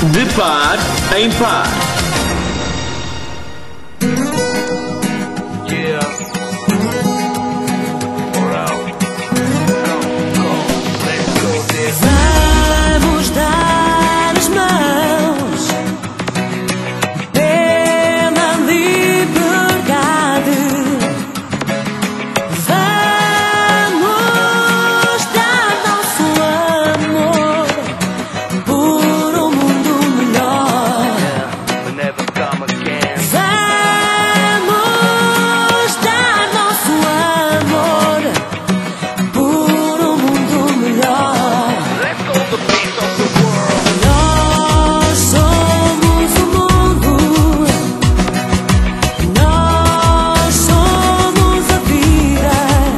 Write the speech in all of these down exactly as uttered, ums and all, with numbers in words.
De par em par. Vamos dar as mãos pela liberdade. Vamos dar nosso amor por um mundo melhor. Vamos dar nosso amor por um mundo melhor. Nós somos o mundo, nós somos a vida.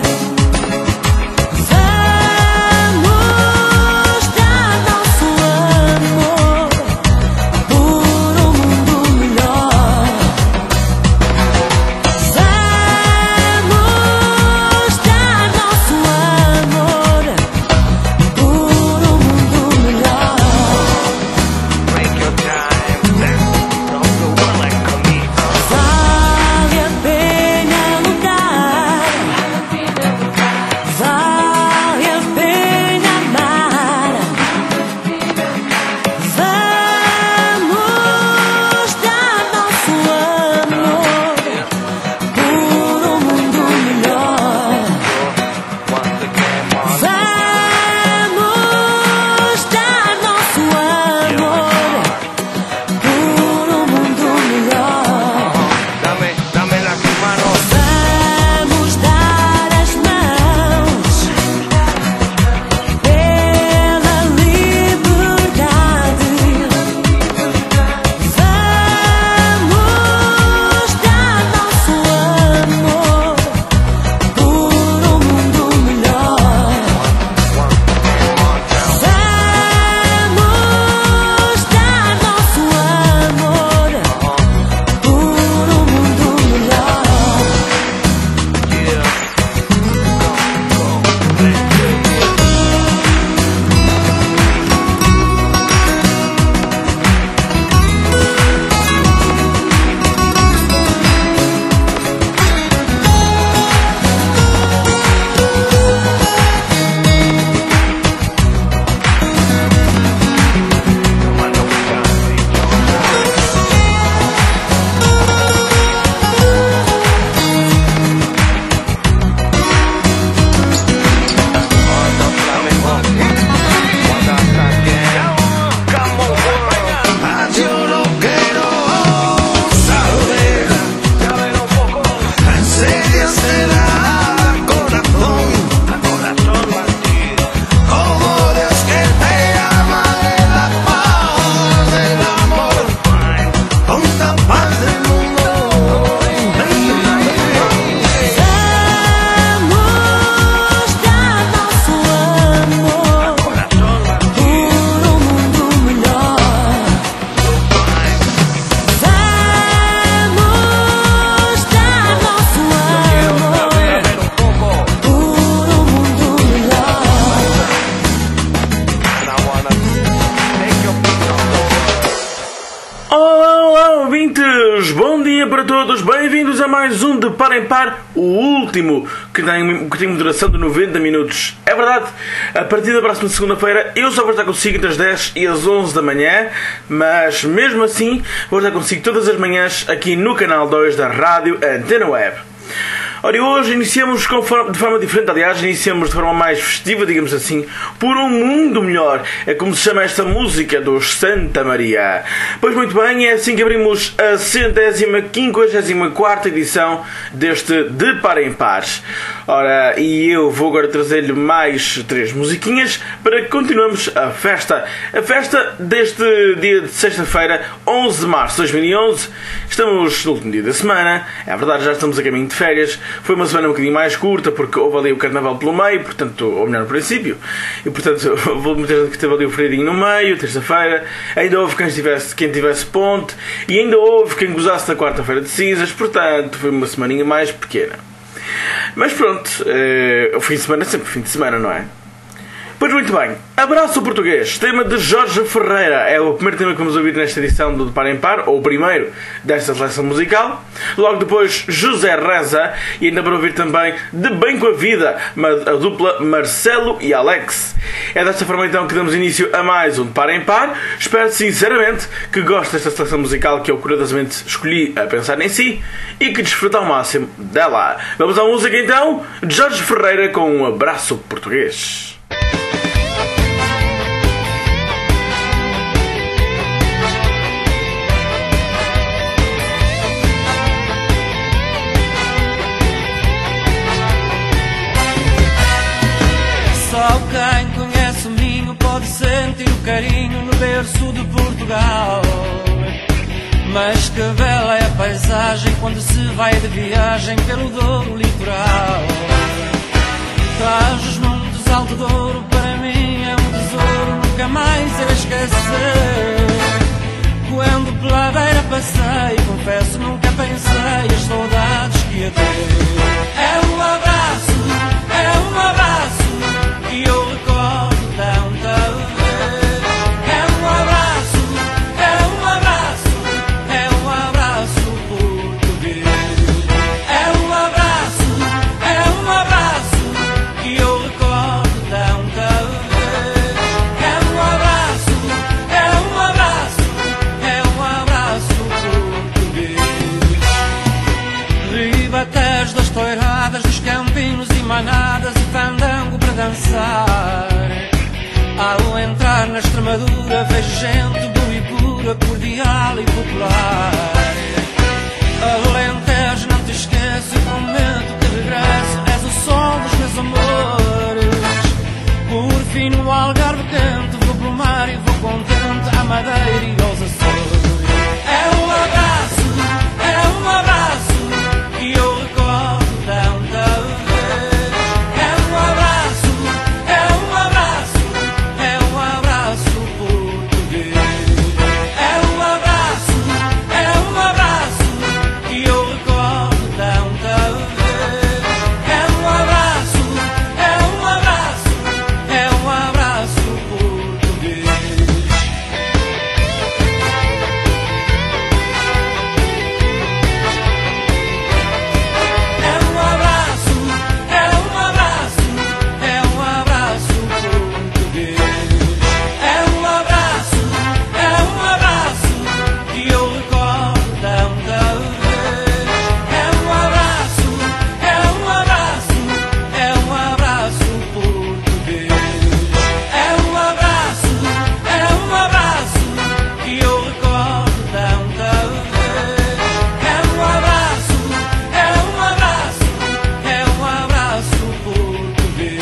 Vamos dar nosso amor por um mundo melhor. Vamos dar nosso amor por um mundo melhor. Vale a pena lutar, vale a pena amar. Vamos dar nosso amor por um mundo melhor. Vamos dar nosso amor por um mundo melhor. Vamos dar as mãos pela liberdade. Vamos dar nosso amor por um mundo melhor. Vamos dar nosso amor por um mundo melhor. Yo no quiero saber, en serio será corazón, como Dios que te ama de la paz del amor, junta paz del mundo. Vamos dar nosso amor por um mundo melhor. Vamos dar nosso amor por um mundo melhor. Olá, olá, ouvintes! Bom dia para todos, bem-vindos a mais um De Par em Par, o último que tem, que tem uma duração de noventa minutos. É verdade, a partir da próxima segunda-feira eu só vou estar consigo entre as dez e as onze da manhã, mas mesmo assim vou estar consigo todas as manhãs aqui no canal dois da Rádio Antena Web. Ora, e hoje iniciamos com forma, de forma diferente, aliás, iniciamos de forma mais festiva, digamos assim, por um mundo melhor. É como se chama esta música dos Santa Maria. Pois muito bem, é assim que abrimos a centésima, quinquagésima quarta edição deste De Par em Pares. Ora, e eu vou agora trazer-lhe mais três musiquinhas para que continuemos a festa. A festa deste dia de sexta-feira, onze de março de dois mil e onze. Estamos no último dia da semana. É verdade, já estamos a caminho de férias. Foi uma semana um bocadinho mais curta porque houve ali o carnaval pelo meio, portanto, ou melhor, no princípio, e portanto houve muita gente que teve ali o feriadinho no meio, terça-feira, ainda houve quem tivesse, quem tivesse ponte, e ainda houve quem gozasse na quarta-feira de cinzas, portanto foi uma semaninha mais pequena. Mas pronto, uh, o fim de semana é sempre fim de semana, não é? Pois muito bem, Abraço Português, tema de Jorge Ferreira. É o primeiro tema que vamos ouvir nesta edição do De Par em Par, ou o primeiro desta seleção musical. Logo depois, José Reza, e ainda para ouvir também De Bem com a Vida, a dupla Marcelo e Alex. É desta forma então que damos início a mais um De Par em Par. Espero sinceramente que goste desta seleção musical que eu cuidadosamente escolhi a pensar em si e que desfruta ao máximo dela. Vamos à música então, Jorge Ferreira com um Abraço Português. Só quem conhece o Minho pode sentir o carinho no berço de Portugal. Mas que bela é a paisagem quando se vai de viagem pelo Douro litoral. Traz os montes Alto Douro, para mim é um tesouro, nunca mais irei esquecer. Quando pela beira passei, confesso nunca pensei as saudades que ia ter. É um abraço, é um abraço que eu recordo tanta vez. É um abraço, é um abraço, é um abraço português. É um abraço, é um abraço que eu recordo tanta vez. É um abraço, é um abraço, é um abraço português. Ribatejo das toiradas, dos campinos e manadas e fandango para dançar. Ao entrar na Extremadura vejo gente boa e pura, cordial e popular. Alentejo, não te esqueço e prometo que regresso, és o sol dos meus amores. Por fim no Algarve canto, vou pelo mar e vou contente à Madeira e aos Açores. É um abraço, é um abraço que eu recordo tanta vez. É um abraço, é um abraço, é um abraço português. É um abraço, é um abraço que eu recordo tanta vez. É um abraço, é um abraço, é um abraço português. É um abraço, é um abraço, é um abraço português. É um abraço, é um abraço que eu recordo tanta vez. É um abraço, é um abraço, é um abraço português. É um abraço, é um abraço que eu recordo tanta vez. É um abraço, é um abraço, é um abraço português.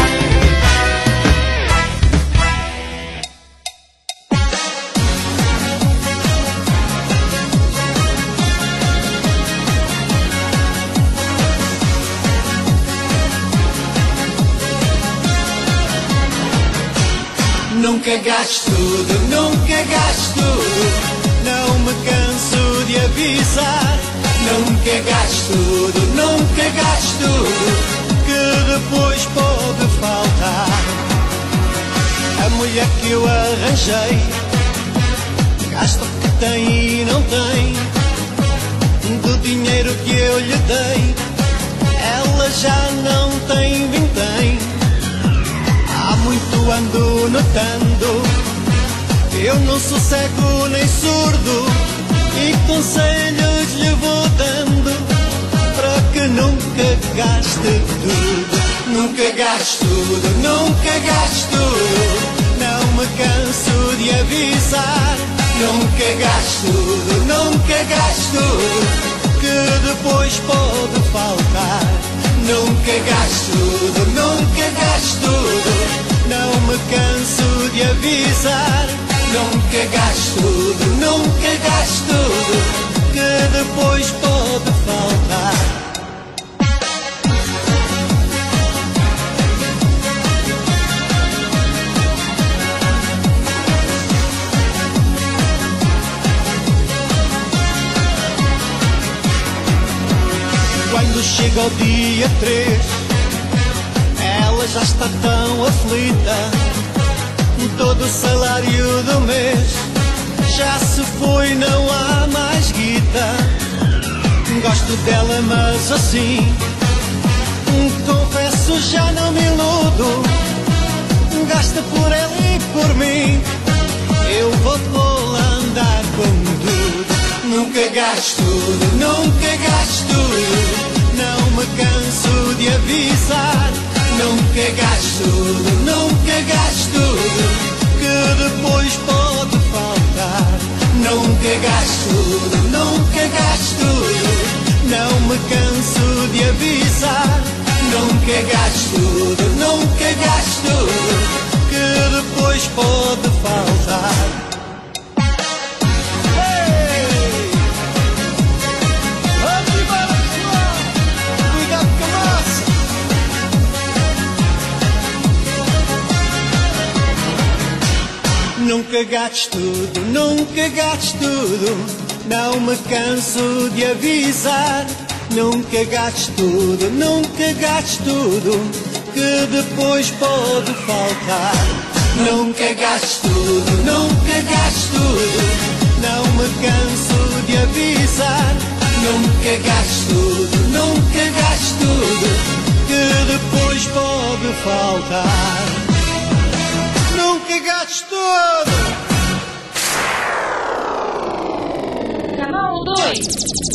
Nunca gasto tudo, nunca gasto tudo. Não me canso de avisar. Nunca gasto tudo, nunca gasto tudo, que depois pode faltar. A mulher que eu arranjei gasta o que tem e não tem. Do dinheiro que eu lhe dei, ela já não tem vintém. Há muito ando notando, eu não sou cego nem surdo, e conselhos lhe vou dando para que nunca gaste tudo. Nunca gasto tudo, nunca gasto tudo. Não me canso de avisar. Nunca gasto tudo, nunca gasto tudo, que depois pode faltar. Nunca gasto tudo, nunca gasto tudo. Não me canso de avisar. Nunca gasto tudo, nunca gasto tudo, que depois pode faltar. Quando chega o dia três, ela já está tão aflita. todo o salário do mês já se foi, não há mais guita. Gosto dela, mas assim, confesso, já não me iludo. Gasta por ela e por mim, eu vou pô-la a andar com tudo. Nunca gasto tudo, nunca gasto tudo. Não me canso de avisar. Nunca gasto tudo, nunca gasto tudo, que depois pode faltar. Nunca gasto tudo, nunca gasto tudo. Não me canso de avisar. Nunca gasto tudo, nunca gasto tudo, que depois pode faltar. Hey! Vamos embora, pessoal! Cuidado com a massa! Nunca gasto tudo, nunca gasto tudo. Não me canso de avisar. Nunca gasto tudo, nunca gasto tudo, que depois pode faltar. Nunca gasto tudo, nunca gasto tudo. Não me canso de avisar. Nunca gasto tudo, nunca gasto tudo, que depois pode faltar. Nunca gasto tudo. Canal dois.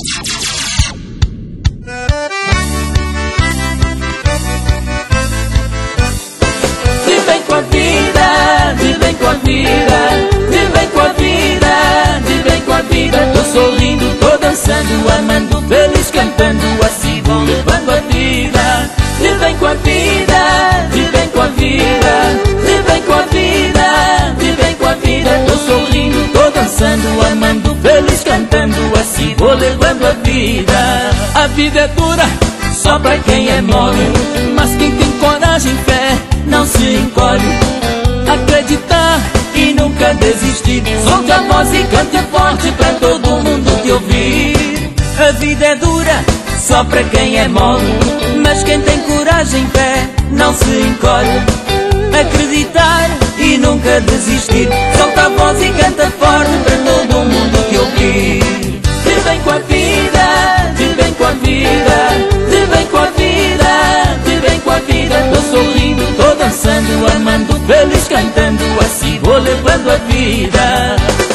Vivem com a vida, vivem com a vida, vivem com a vida, vivem com a vida. Tô sorrindo, tô dançando, amando, feliz, cantando, assim vão levando a vida. Vivem com a vida, vivem com a vida, vivem com a vida, vivem com a vida. Tô sorrindo, tô dançando, amando, feliz, cantando, assim vou levando a vida. A vida é dura só pra quem é mole, mas quem tem coragem e fé não se encolhe. Acreditar e nunca desistir. Solte a voz e cante forte pra todo mundo te ouvir. A vida é dura só pra quem é mole, mas quem tem coragem e fé não se encolhe. Acreditar e nunca desistir. Solta a voz e canta forte pra todo mundo te ouvir. Vivem com a vida, vivem com a vida, vivem com a vida, vivem com a vida. Tô sorrindo, tô dançando, amando, feliz, cantando, assim vou levando a vida.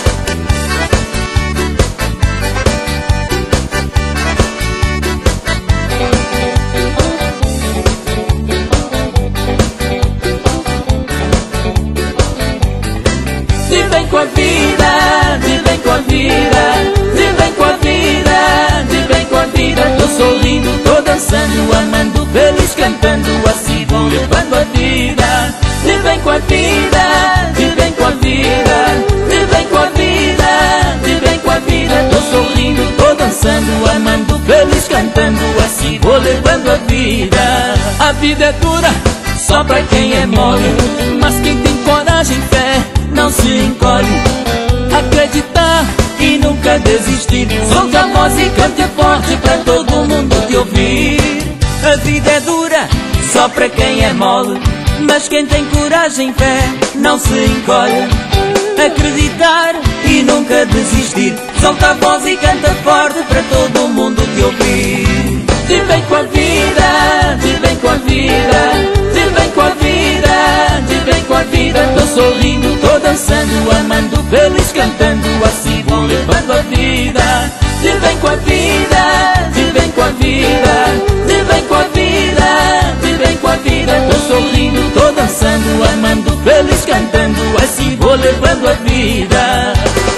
Vivem com a vida, vivem com a vida, vivem com a vida, vivem com a vida. Tô sorrindo, tô dançando, amando, feliz, cantando, assim vão levando a vida. Vivem com a vida, vivem com a vida, vivem com a vida, vivem com a vida. Tô sorrindo, tô dançando, amando, feliz, cantando, assim vou levando a vida. A vida é dura só pra quem é mole, mas quem tem coragem e fé não se encolhe. Acreditar e nunca desistir. Solte a voz e cante forte pra todo mundo te ouvir. A vida é dura só pra quem é mole, mas quem tem coragem e fé não se encolhe. Acreditar e nunca desistir. Solta a voz e canta forte pra todo mundo te ouvir. Vivem com a vida, vivem com a vida, vivem com a vida, vivem com a vida. Tô sorrindo, tô dançando, amando, feliz, cantando, assim vão levando a vida. Vivem com a vida, vivem com a vida, vivem com a vida, vivem com a vida. Tô sorrindo, tô dançando, amando, feliz, cantando, assim vou levando a vida.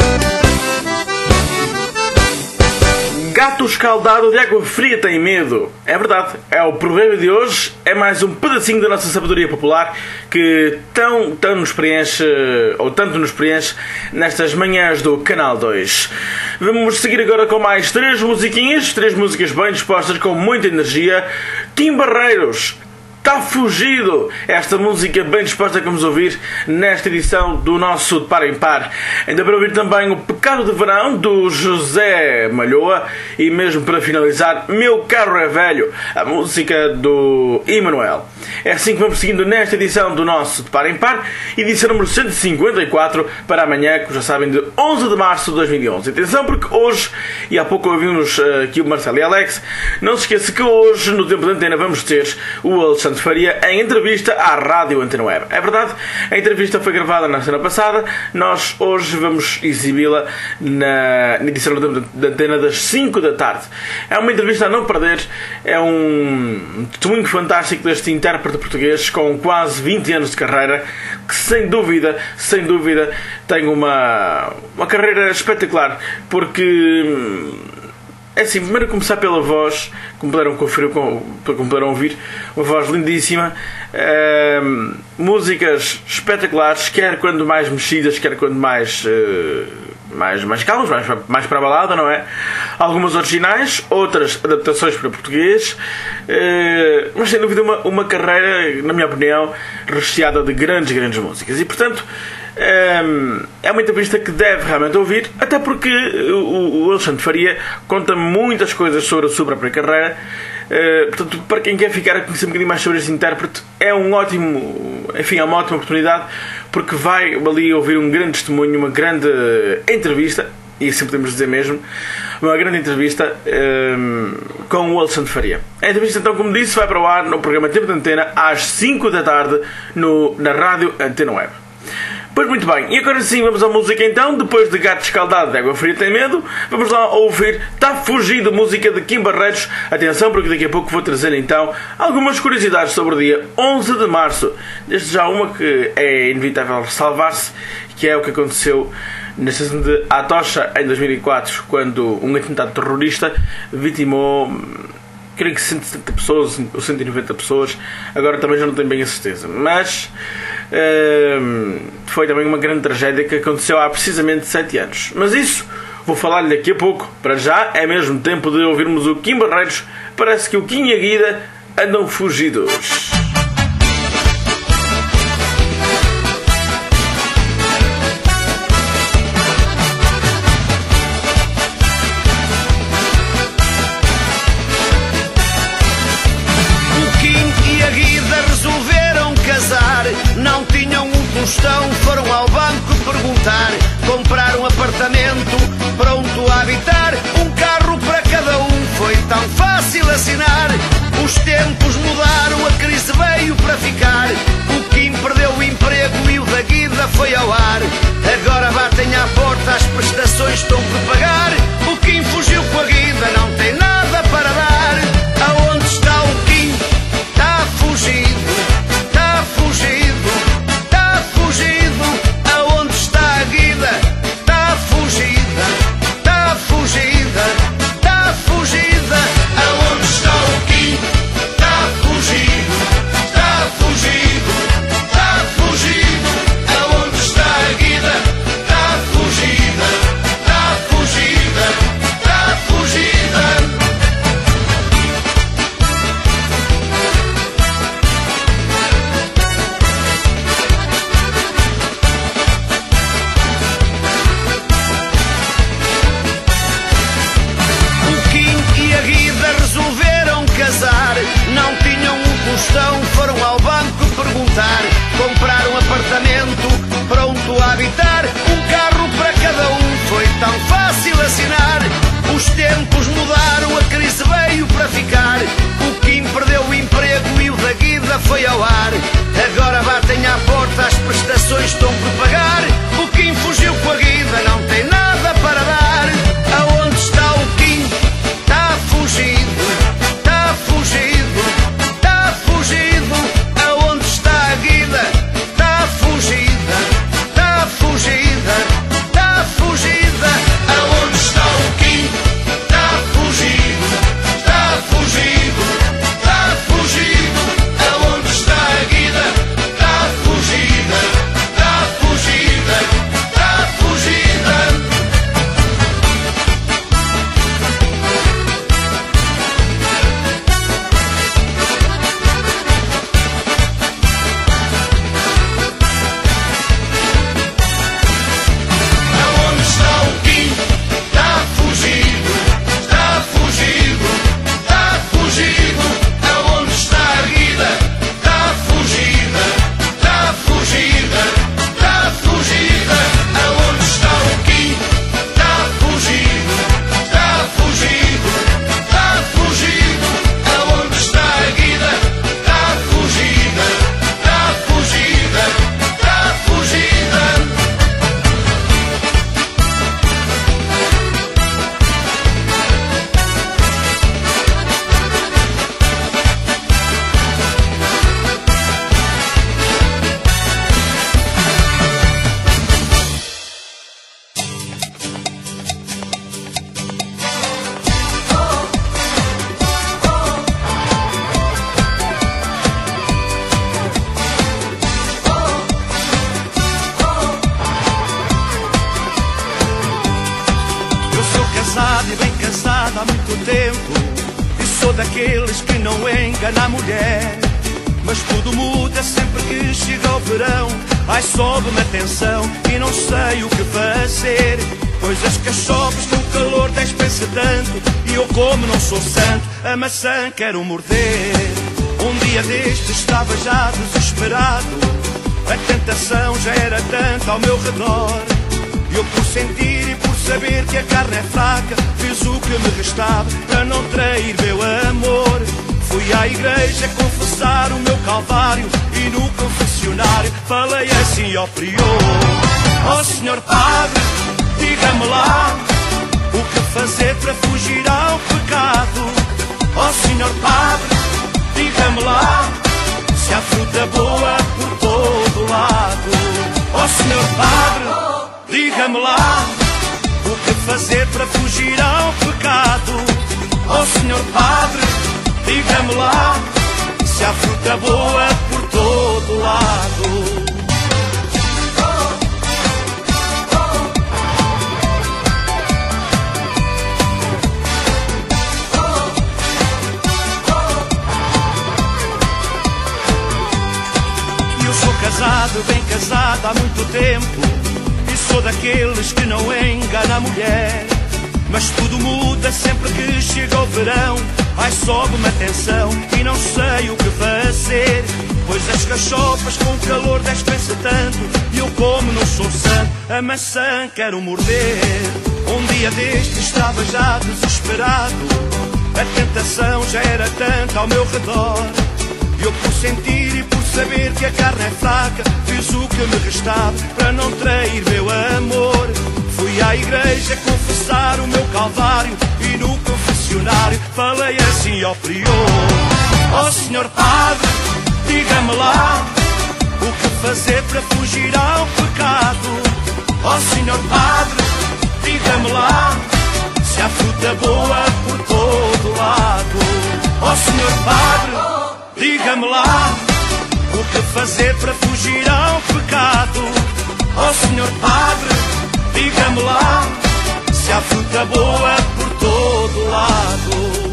Gato escaldado de água fria tem medo. É verdade, é o provérbio de hoje. É mais um pedacinho da nossa sabedoria popular que tão, tão nos preenche, ou tanto nos preenche, nestas manhãs do Canal dois. Vamos seguir agora com mais três musiquinhas, três músicas bem dispostas, com muita energia. Kim Barreiros, Tá Fugido, esta música bem disposta que vamos ouvir nesta edição do nosso De Par em Par. Ainda para ouvir também o Pecado de Verão do José Malhoa e mesmo para finalizar Meu Carro é Velho, a música do Emanuel. É assim que vamos seguindo nesta edição do nosso De Par em Par, edição número cento e cinquenta e quatro para amanhã, que já sabem, de onze de março de dois mil e onze. Atenção porque hoje, e há pouco ouvimos uh, aqui o Marcelo e Alex, não se esqueça que hoje no Tempo de Antena vamos ter o Alexandre Faria em entrevista à Rádio Antena Web. É verdade, a entrevista foi gravada na semana passada, nós hoje vamos exibi-la na, na edição do Tempo de Antena das cinco da tarde. É uma entrevista a não perder, é um testemunho fantástico deste intérprete português com quase vinte anos de carreira, que sem dúvida, sem dúvida tem uma, uma carreira espetacular, porque é assim, primeiro começar pela voz, como puderam conferir, como puderam ouvir, uma voz lindíssima, uh, músicas espetaculares, quer quando mais mexidas, quer quando mais, uh, mais, mais calmas, mais, mais para a balada, não é? Algumas originais, outras adaptações para português, uh, mas sem dúvida uma, uma carreira, na minha opinião, recheada de grandes, grandes músicas. E portanto, é uma entrevista que deve realmente ouvir, até porque o Alexandre Faria conta muitas coisas sobre a sua própria carreira. Portanto, para quem quer ficar a conhecer um bocadinho mais sobre este intérprete, é um ótimo, enfim, é uma ótima oportunidade, porque vai ali ouvir um grande testemunho, uma grande entrevista, e assim podemos dizer mesmo, uma grande entrevista um, com o Alexandre Faria. A entrevista, então, como disse, vai para o ar no programa Tempo de Antena às cinco da tarde no, na Rádio Antena Web. Pois muito bem, e agora sim vamos à música então. Depois de Gato Escaldado de Água Fria Tem Medo, vamos lá ouvir Tá Fugido, música de Kim Barreiros. Atenção, porque daqui a pouco vou trazer então algumas curiosidades sobre o dia onze de março. Desde já uma que é inevitável ressalvar-se, que é o que aconteceu na estação de Atocha em dois mil e quatro, quando um atentado terrorista vitimou, creio que cento e setenta pessoas ou cento e noventa pessoas, agora também já não tenho bem a certeza, mas uh, foi também uma grande tragédia que aconteceu há precisamente sete anos. Mas isso vou falar-lhe daqui a pouco. Para já é mesmo tempo de ouvirmos o Kim Barreiros. Parece que o Kim e a Guida andam fugidos. Não tinham um tostão, foram ao banco perguntar. Compraram um apartamento pronto a habitar. Um carro para cada um, foi tão fácil assinar. Os tempos mudaram, a crise veio para ficar. O Kim perdeu o emprego e o da Guida foi ao ar. Agora batem à porta, as prestações estão por pagar. O Kim fugiu com a Guida, não tem nada para dar. Aonde está o Kim? Está fugido. Está fugido, está fugido. Aonde está a Guida? Está fugida, está fugida, está fugida. Aonde está o Kim? Está fugido, está fugido, está fugido. Aonde está a Guida? Está fugida, está fugida, está fugida. Não tinham um tostão, foram ao banco perguntar. Compraram um apartamento pronto a habitar. Um carro para cada um, foi tão fácil assinar. Os tempos mudaram, a crise veio para ficar. O Kim perdeu o emprego e o da Guida foi ao ar. Agora batem à porta, as prestações estão por pagar. O Kim fugiu com a Guida, não tem nada para dar. Aonde está o Kim? Está fugido. Está fugido, está fugido. Aonde está a Guida? Está fugida, está fugida, está fugida. Aonde está o Kim? Está fugido, está fugido, está fugido. Aonde está a Guida? Está fugida, está fugida. muito tempo e sou daqueles que não engana a mulher. Mas tudo muda sempre que chega o verão. Ai, sobe-me a tensão e não sei o que fazer, pois as cachopas com o calor despensa tanto e eu, como não sou santo, a maçã quero morder. Um dia deste estava já desesperado, a tentação já era tanta ao meu redor. Eu, por sentir e por saber que a carne é fraca, fiz o que me restava para não trair meu amor. Fui à igreja confessar o meu calvário e no confessionário falei assim ao prior: ó senhor padre, diga-me lá o que fazer para fugir ao pecado. Ó senhor padre, diga-me lá se há fruta boa por todo lado. Ó senhor padre, diga-me lá o que fazer para fugir ao pecado. Ó senhor padre, diga-me lá se há fruta boa por todo lado. Eu sou casado, bem casado há muito tempo, e sou daqueles que não engana a mulher. Mas tudo muda sempre que chega o verão. Ai, sobe-me a tensão e não sei o que fazer, pois as cachopas com o calor despensa tanto e eu, como não sou santo, a maçã quero morder. Um dia deste estava já desesperado, a tentação já era tanta ao meu redor. Eu, por sentir e por saber que a carne é fraca, fiz o que me restava para não trair meu amor. Fui à igreja confessar o meu calvário e no confessionário falei assim ao prior: ó senhor padre, diga-me lá o que fazer para fugir ao pecado. Ó senhor padre, diga-me lá se há fruta boa por todo lado. Ó senhor padre, diga-me lá o que fazer para fugir ao pecado. Ó senhor padre, diga-me lá se há fruta boa por todo lado.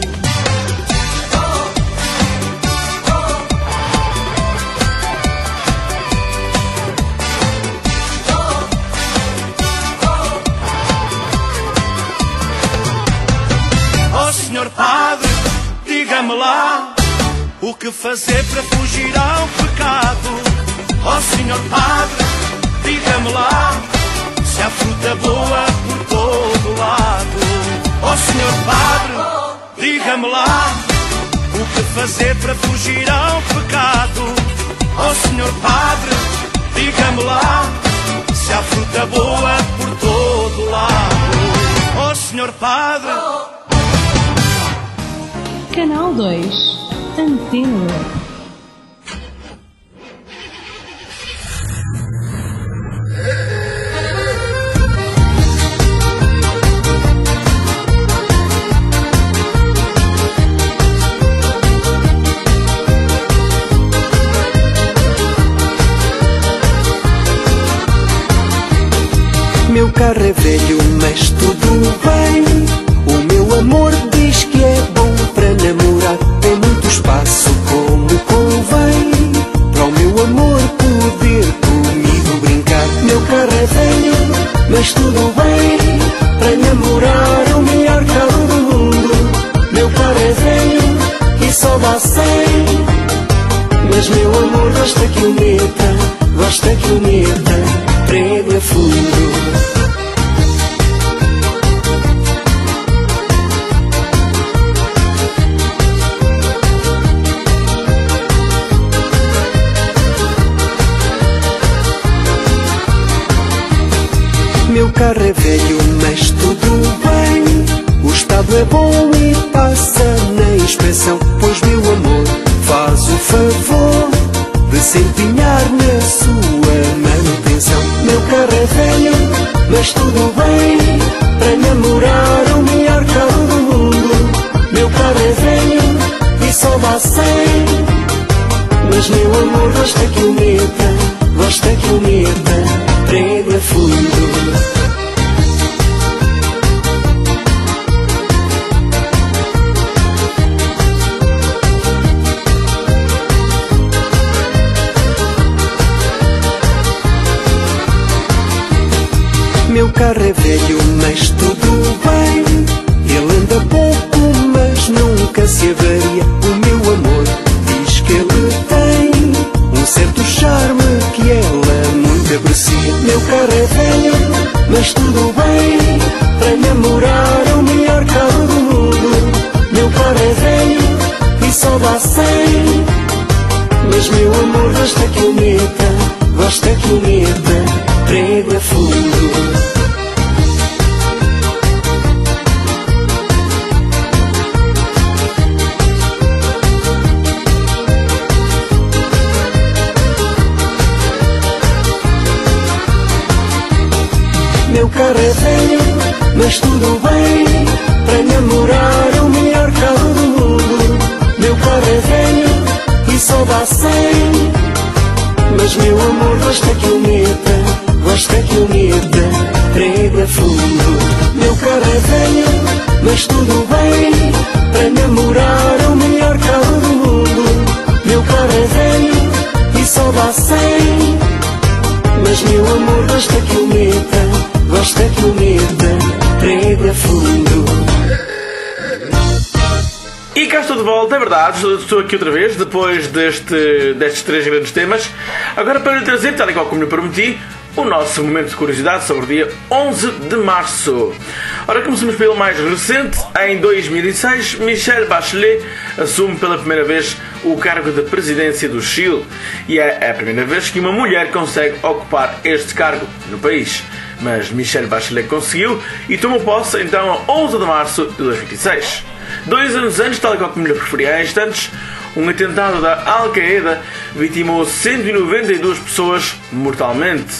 Ó senhor padre, diga-me lá o que fazer para fugir ao pecado. Ó senhor padre, diga-me lá se há fruta boa por todo lado. Ó senhor padre, diga-me lá o que fazer para fugir ao pecado. Ó senhor padre, diga-me lá se há fruta boa por todo lado. Ó senhor padre. Canal dois, Antena. Meu carro é velho, mas tudo bem. O meu amor diz que é bom para namorar. Tem muito espaço como convém, para o meu amor poder comigo brincar. Meu carro é velho, mas tudo bem, para namorar o melhor carro do mundo. Meu carro é velho e só dá cem, mas meu amor gosta que o meta, gosta que o meta prego a fundo. Meu carro é velho, mas tudo bem. O estado é bom e passa na inspeção, pois meu amor faz o favor de se empenhar na sua manutenção. Meu carro é velho, mas tudo bem, para namorar o melhor carro do mundo. Meu carro é velho e só dá cem, mas meu amor gosta que o meta, gosta que o meta prego a fundo. Meu carro é velho, mas tudo bem. Ele anda pouco, mas nunca se avaria. O meu amor diz que ele tem um certo charme que ela muito aprecia. Meu carro é velho, mas tudo bem. Para namorar o melhor carro do mundo. Meu carro é velho e só dá cem. Mas meu amor gosta que eu meta, gosta que eu meta prego a fundo. Meu carro é velho, mas tudo bem. Para namorar o melhor carro do mundo. Meu carro é velho e só dá cem. Mas meu amor gosta que eu meta, gosta que eu meta prego a fundo. Meu carro é velho, mas tudo bem. Para namorar o melhor carro do mundo. Meu carro é velho e só dá cem. Mas meu amor gosta que eu meta, gosta que eu meta prego a fundo. E cá estou de volta, é verdade, estou aqui outra vez, depois deste, destes três grandes temas. Agora para lhe trazer, tal e qual como lhe prometi, o nosso momento de curiosidade sobre o dia onze de março. Ora, começamos pelo mais recente. Em dois mil e seis, Michelle Bachelet assume pela primeira vez o cargo de presidência do Chile. E é a primeira vez que uma mulher consegue ocupar este cargo no país. Mas Michelle Bachelet conseguiu e tomou posse então a onze de março de dois mil e seis. Dois anos antes, tal e qual como lhe referi há instantes, um atentado da Al-Qaeda vitimou cento e noventa e duas pessoas mortalmente.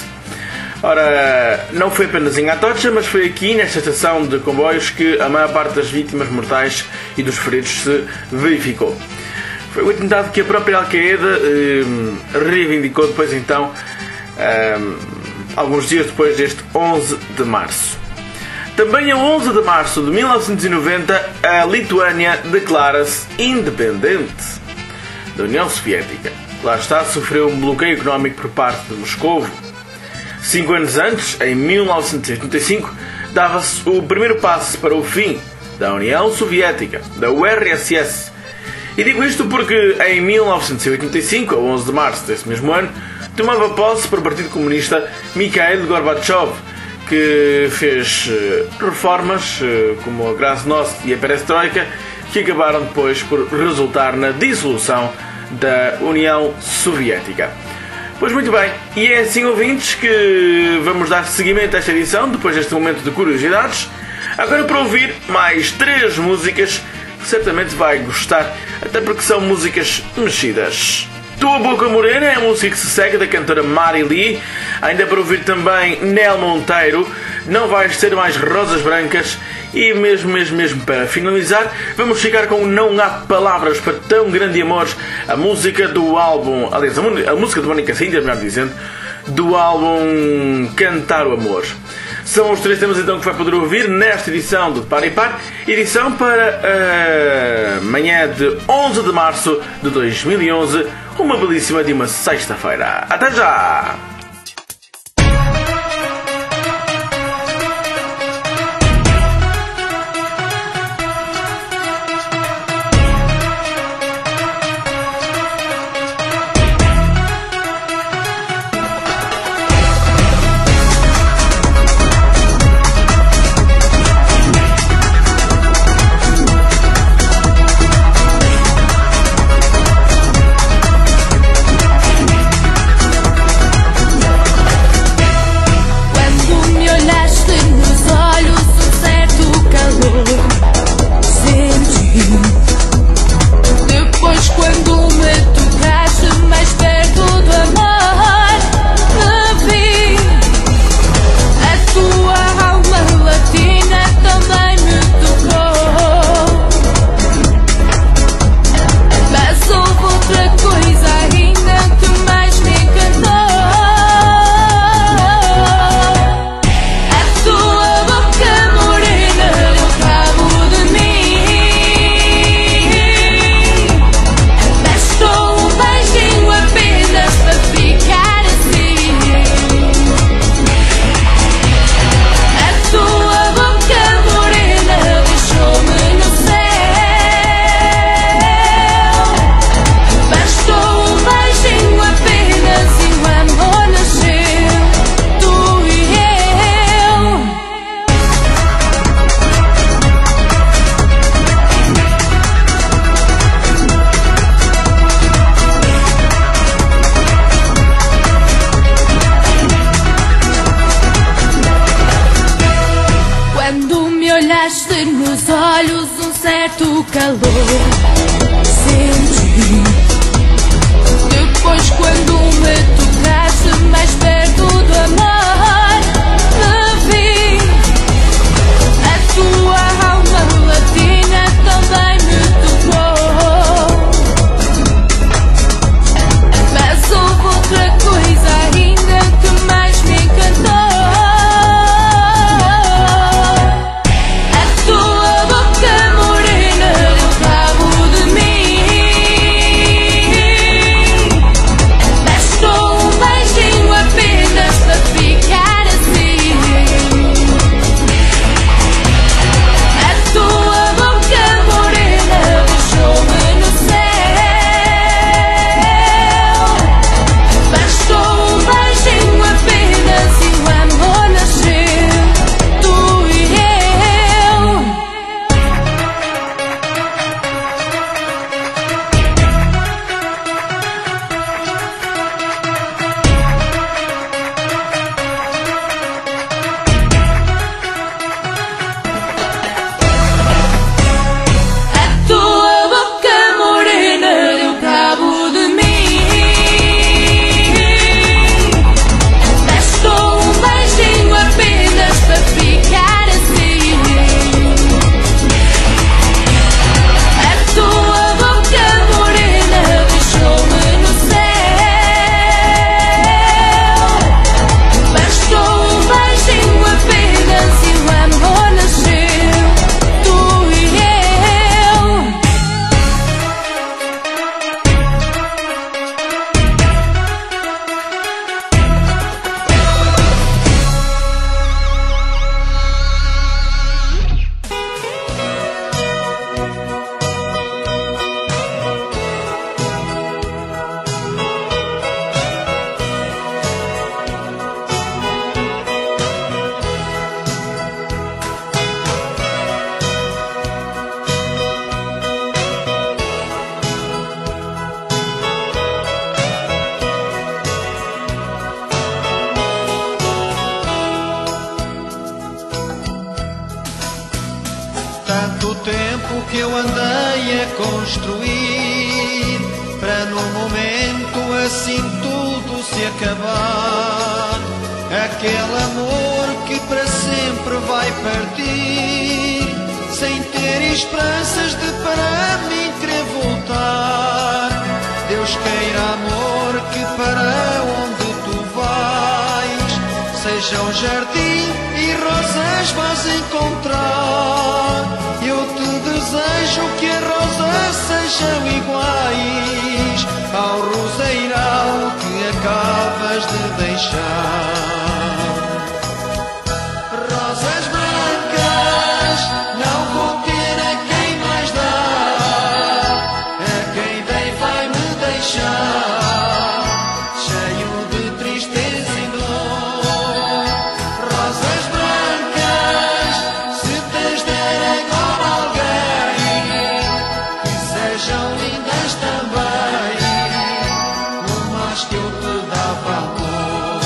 Ora, não foi apenas em Atocha, mas foi aqui nesta estação de comboios que a maior parte das vítimas mortais e dos feridos se verificou. Foi o atentado que a própria Al-Qaeda eh, reivindicou depois então, eh, alguns dias depois deste onze de março. Também a onze de março de mil novecentos e noventa, a Lituânia declara-se independente da União Soviética. Lá está, sofreu um bloqueio económico por parte de Moscovo. Cinco anos antes, em mil novecentos e oitenta e cinco, dava-se o primeiro passo para o fim da União Soviética, da U R S S. E digo isto porque em mil novecentos e oitenta e cinco, a onze de março desse mesmo ano, tomava posse para o Partido Comunista Mikhail Gorbachev, que fez reformas como a Glasnost e a Perestroika, que acabaram depois por resultar na dissolução da União Soviética. Pois muito bem, e é assim, ouvintes, que vamos dar seguimento a esta edição, depois deste momento de curiosidades, agora para ouvir mais três músicas que certamente vai gostar, até porque são músicas mexidas. Tua Boca Morena é a música que se segue da cantora Mari Lee. Ainda para ouvir também Nel Monteiro, Não Vais Ter Mais Rosas Brancas. E mesmo, mesmo, mesmo para finalizar, vamos ficar com Não Há Palavras para Tão Grande Amor, a música do álbum, aliás, a música de Mónica Cíndia, melhor dizendo, do álbum Cantar o Amor. São os três temas então que vai poder ouvir nesta edição de Par e Par, edição para a manhã de onze de março de dois mil e onze, uma belíssima de uma sexta-feira. Até já! certo calor senti. Depois quando me tocaste mais perto do amor, me vi. A tua alma latina também me tocou. Mas houve outra coisa ainda que mais me encantou. Tanto tempo que eu andei a construir, para num momento assim tudo se acabar. Aquele amor que para sempre vai partir, sem ter esperanças de para mim querer voltar. Deus queira, amor, que para onde tu vais seja um jardim e rosas vais encontrar. Eu te desejo que as rosas sejam iguais ao roseiral que acabas de deixar. Rosas brancas não vou ter a quem mais dar, a quem dei vai me deixar cheio de tristeza e dor. Rosas brancas, se tens de agora alguém, que sejam lindas também, no mais que eu te dava amor.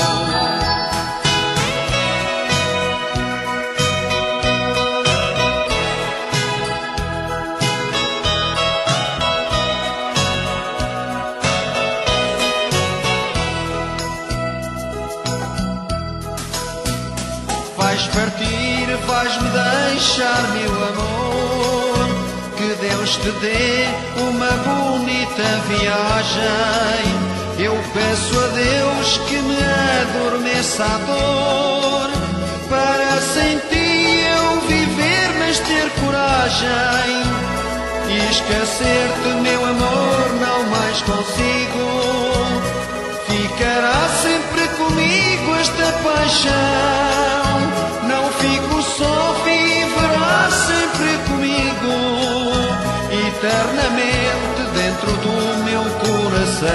Vais partir, vais-me deixar, meu amor, que Deus te dê uma bonita viagem. Eu peço a Deus que me adormeça a dor, para sem ti eu viver, mas ter coragem. E esquecer-te, meu amor, não mais consigo. Ficará sempre comigo esta paixão. Não fico só, viverá sempre comigo, eternamente dentro do meu coração.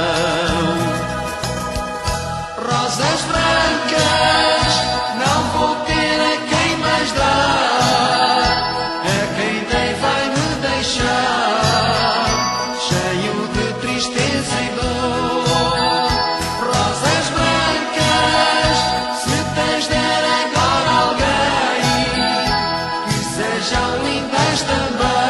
Rosas brancas, não vou ter a quem mais dar, a quem dei vai me deixar cheio de tristeza e dor. Rosas brancas, se tens de agora alguém, que sejam lindas também.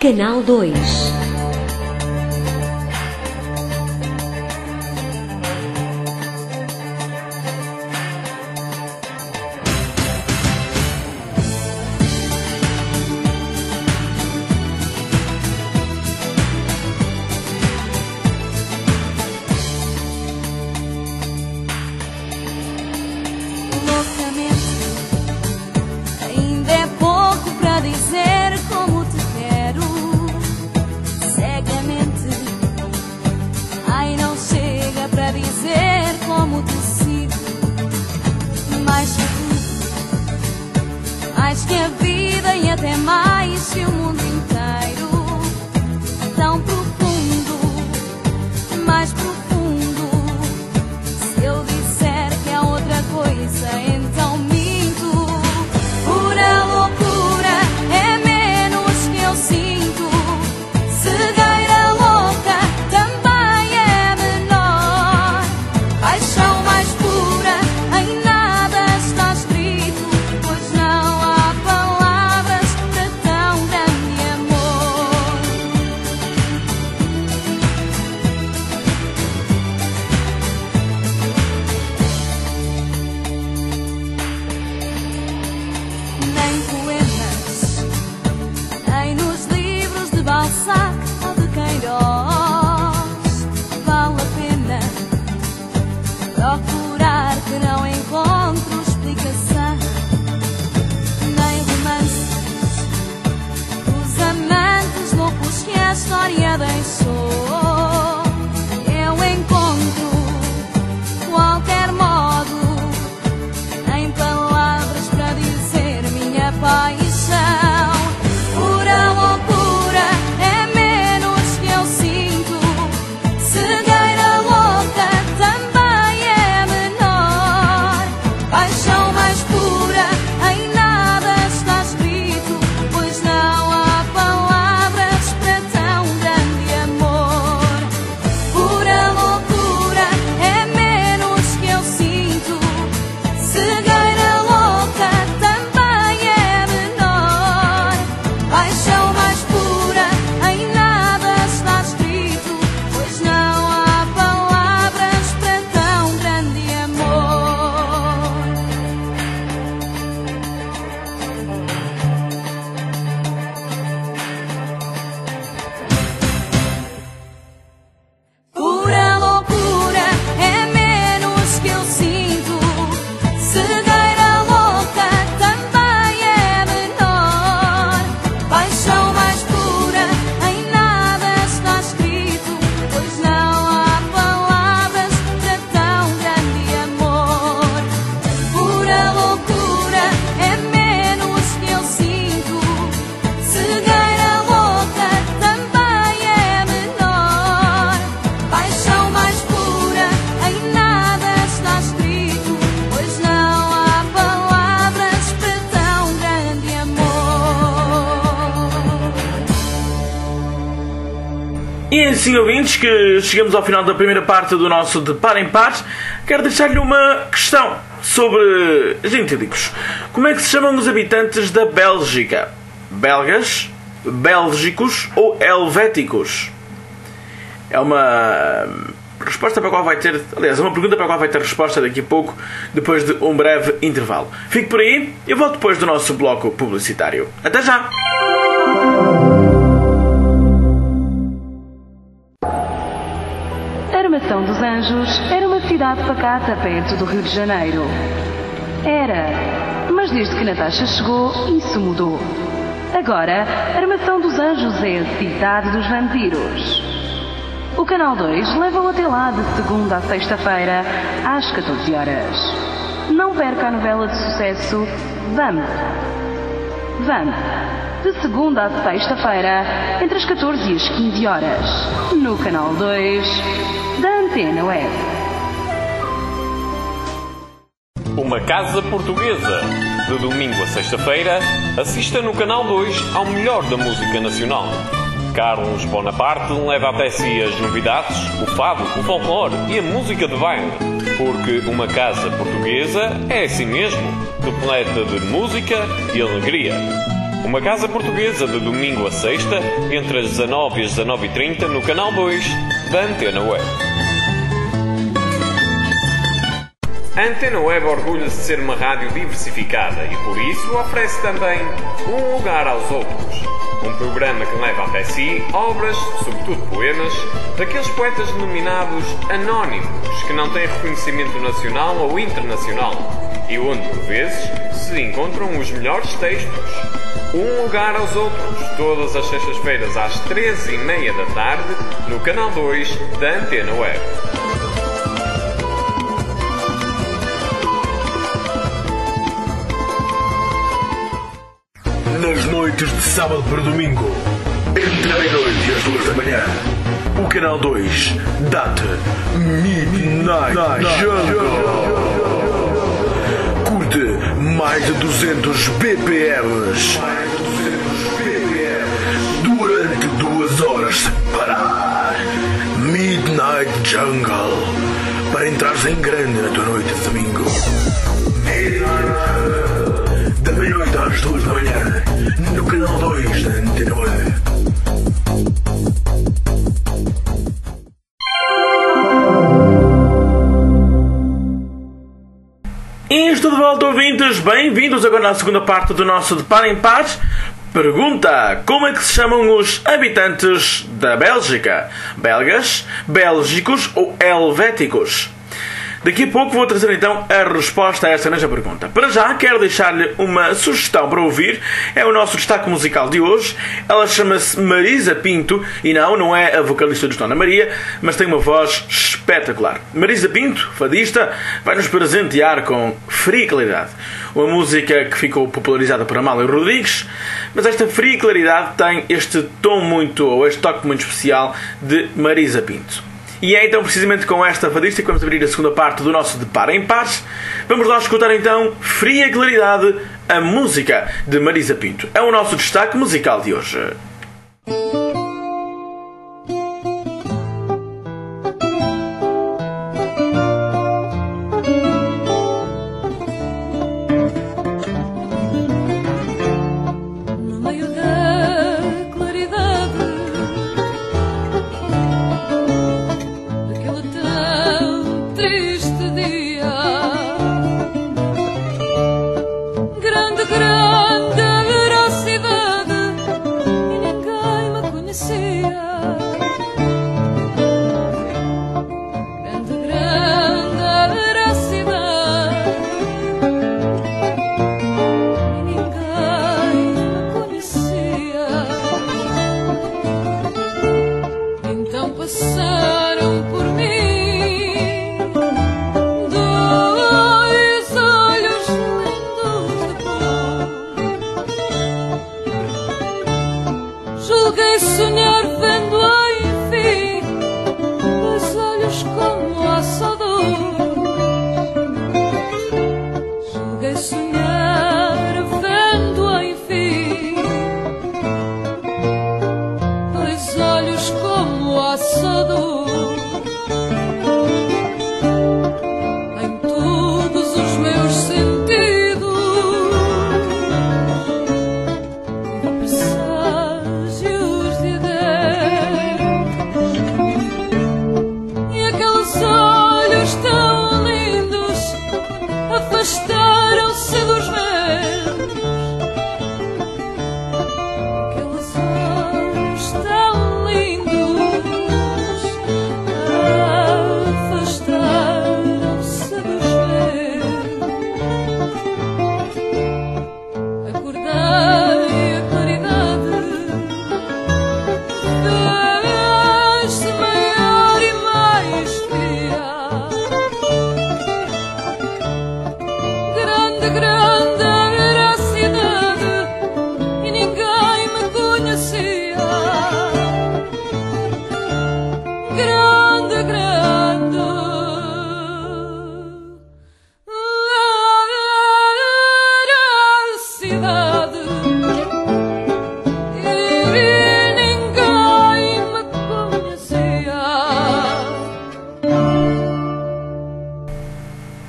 Canal dois. Mais que a vida e até mais que o mundo inteiro. Tão profundo, mais profundo. Se eu disser que é outra coisa, então minto. Pura loucura é menos que eu sinto. Cegueira louca também é menor. Paixão mais pura em nada está escrito, pois não há palavras para tão grande amor. Nem poemas, nem nos livros de Balzac ou de Queiroz vale a pena procurar, que não encontro explicação. Nem romances dos amantes loucos que a história deixou. Eu encontro qualquer modo em palavras para dizer minha paixão. Pura loucura é menos que eu sinto. Cegueira louca também é menor. Paixão mais pura em nada está escrito, pois não há palavras para tão grande amor. Pura loucura é menos que eu sinto. Cegueira louca também é menor. Paixão mais pura em nada está escrito, pois não há palavras para tão grande amor. Pura loucura é menos que eu sinto. Cegueira louca também é menor. Paixão mais pura em nada está escrito, pois não há palavras para tão grande amor. Pura loucura é menos que eu sinto. Cegueira louca também é menor. Paixão mais pura em nada está escrito, pois não há palavras para tão grande amor. E assim, ouvintes, que chegamos ao final da primeira parte do nosso De Par em Par, quero deixar-lhe uma questão sobre gentílicos. Como é que se chamam os habitantes da Bélgica? Belgas, bélgicos ou helvéticos? É uma resposta para a qual vai ter... Aliás, é uma pergunta para a qual vai ter resposta daqui a pouco, depois de um breve intervalo. Fique por aí, eu volto depois do nosso bloco publicitário. Até já! Armação dos Anjos era uma cidade pacata perto do Rio de Janeiro. Era, mas desde que Natasha chegou, isso mudou. Agora, Armação dos Anjos é a cidade dos vampiros. O Canal dois leva-o até lá de segunda a sexta-feira, às catorze horas. Não perca a novela de sucesso Vamp. Vamp, de segunda a sexta-feira, entre as catorze e as quinze horas, no Canal dois da Antena Web. Uma Casa Portuguesa. De domingo a sexta-feira, assista no Canal dois ao melhor da música nacional. Carlos Bonaparte leva até si as novidades, o fado, o folclore e a música de baile. Porque uma casa portuguesa é assim mesmo, repleta de música e alegria. Uma casa portuguesa de domingo a sexta, entre as dezanove e as dezanove e trinta, no canal dois da Antena Web. A Antena Web orgulha-se de ser uma rádio diversificada e, por isso, oferece também Um Lugar aos Outros. Um programa que leva até si obras, sobretudo poemas, daqueles poetas denominados anónimos, que não têm reconhecimento nacional ou internacional, e onde, por vezes, se encontram os melhores textos. Um Lugar aos Outros, todas as sextas-feiras às treze e meia da tarde, no canal dois da Antena Web. Nas noites de sábado para domingo, entre a meia-noite e as duas da manhã, o canal dois dá-te Midnight Jungle. Curte mais de duzentos B P Ms durante duas horas sem parar. Midnight Jungle, para entrares em grande na tua noite de domingo. Midnight Jungle, da meia-noite às duas da manhã, no canal dois da Antena Web. E estou de volta, ouvintes. Bem-vindos agora à segunda parte do nosso De Par em Par. Pergunta: como é que se chamam os habitantes da Bélgica? Belgas, bélgicos ou helvéticos? Daqui a pouco vou trazer então a resposta a esta mesma pergunta. Para já, quero deixar-lhe uma sugestão para ouvir. É o nosso destaque musical de hoje. Ela chama-se Marisa Pinto. E não, não é a vocalista de Dona Maria, mas tem uma voz espetacular. Marisa Pinto, fadista, vai nos presentear com Fria Claridade, uma música que ficou popularizada por Amália Rodrigues. Mas esta Fria Claridade tem este tom muito, ou este toque muito especial de Marisa Pinto. E é então precisamente com esta fadista que vamos abrir a segunda parte do nosso De Par em Pares. Vamos lá escutar então Fria Claridade, a música de Marisa Pinto. É o nosso destaque musical de hoje.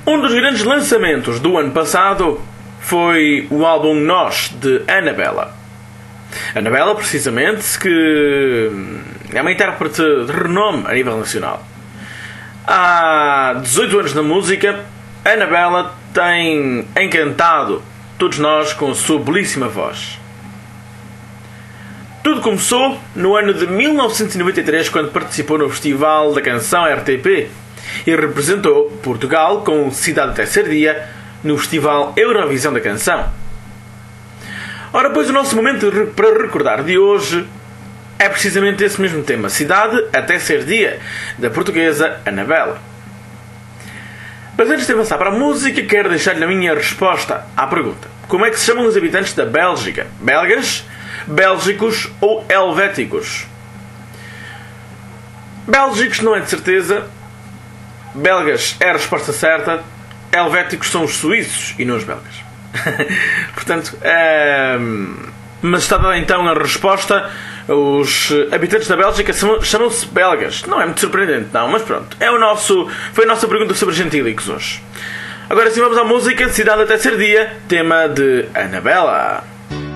Lançamentos do ano passado foi o álbum Nós, de Annabella. Anabela, precisamente, que é uma intérprete de renome a nível nacional. Há dezoito anos na música, Anabela tem encantado todos nós com a sua belíssima voz. Tudo começou no ano de mil novecentos e noventa e três, quando participou no Festival da Canção R T P e representou Portugal com Cidade até Ser Dia no Festival Eurovisão da Canção. Ora, pois o nosso momento para recordar de hoje é precisamente esse mesmo tema, Cidade até Ser Dia, da portuguesa Anabela. Mas antes de avançar para a música, quero deixar-lhe a minha resposta à pergunta: como é que se chamam os habitantes da Bélgica? Belgas, bélgicos ou helvéticos? Bélgicos não é de certeza, belgas é a resposta certa, helvéticos são os suíços e não os belgas. Portanto, é... mas está dada então a resposta. Os habitantes da Bélgica chamam-se belgas. Não é muito surpreendente, não, mas pronto. É o nosso... Foi a nossa pergunta sobre gentílicos hoje. Agora sim, vamos à música. Cidade até Ser Dia, tema de Anabela.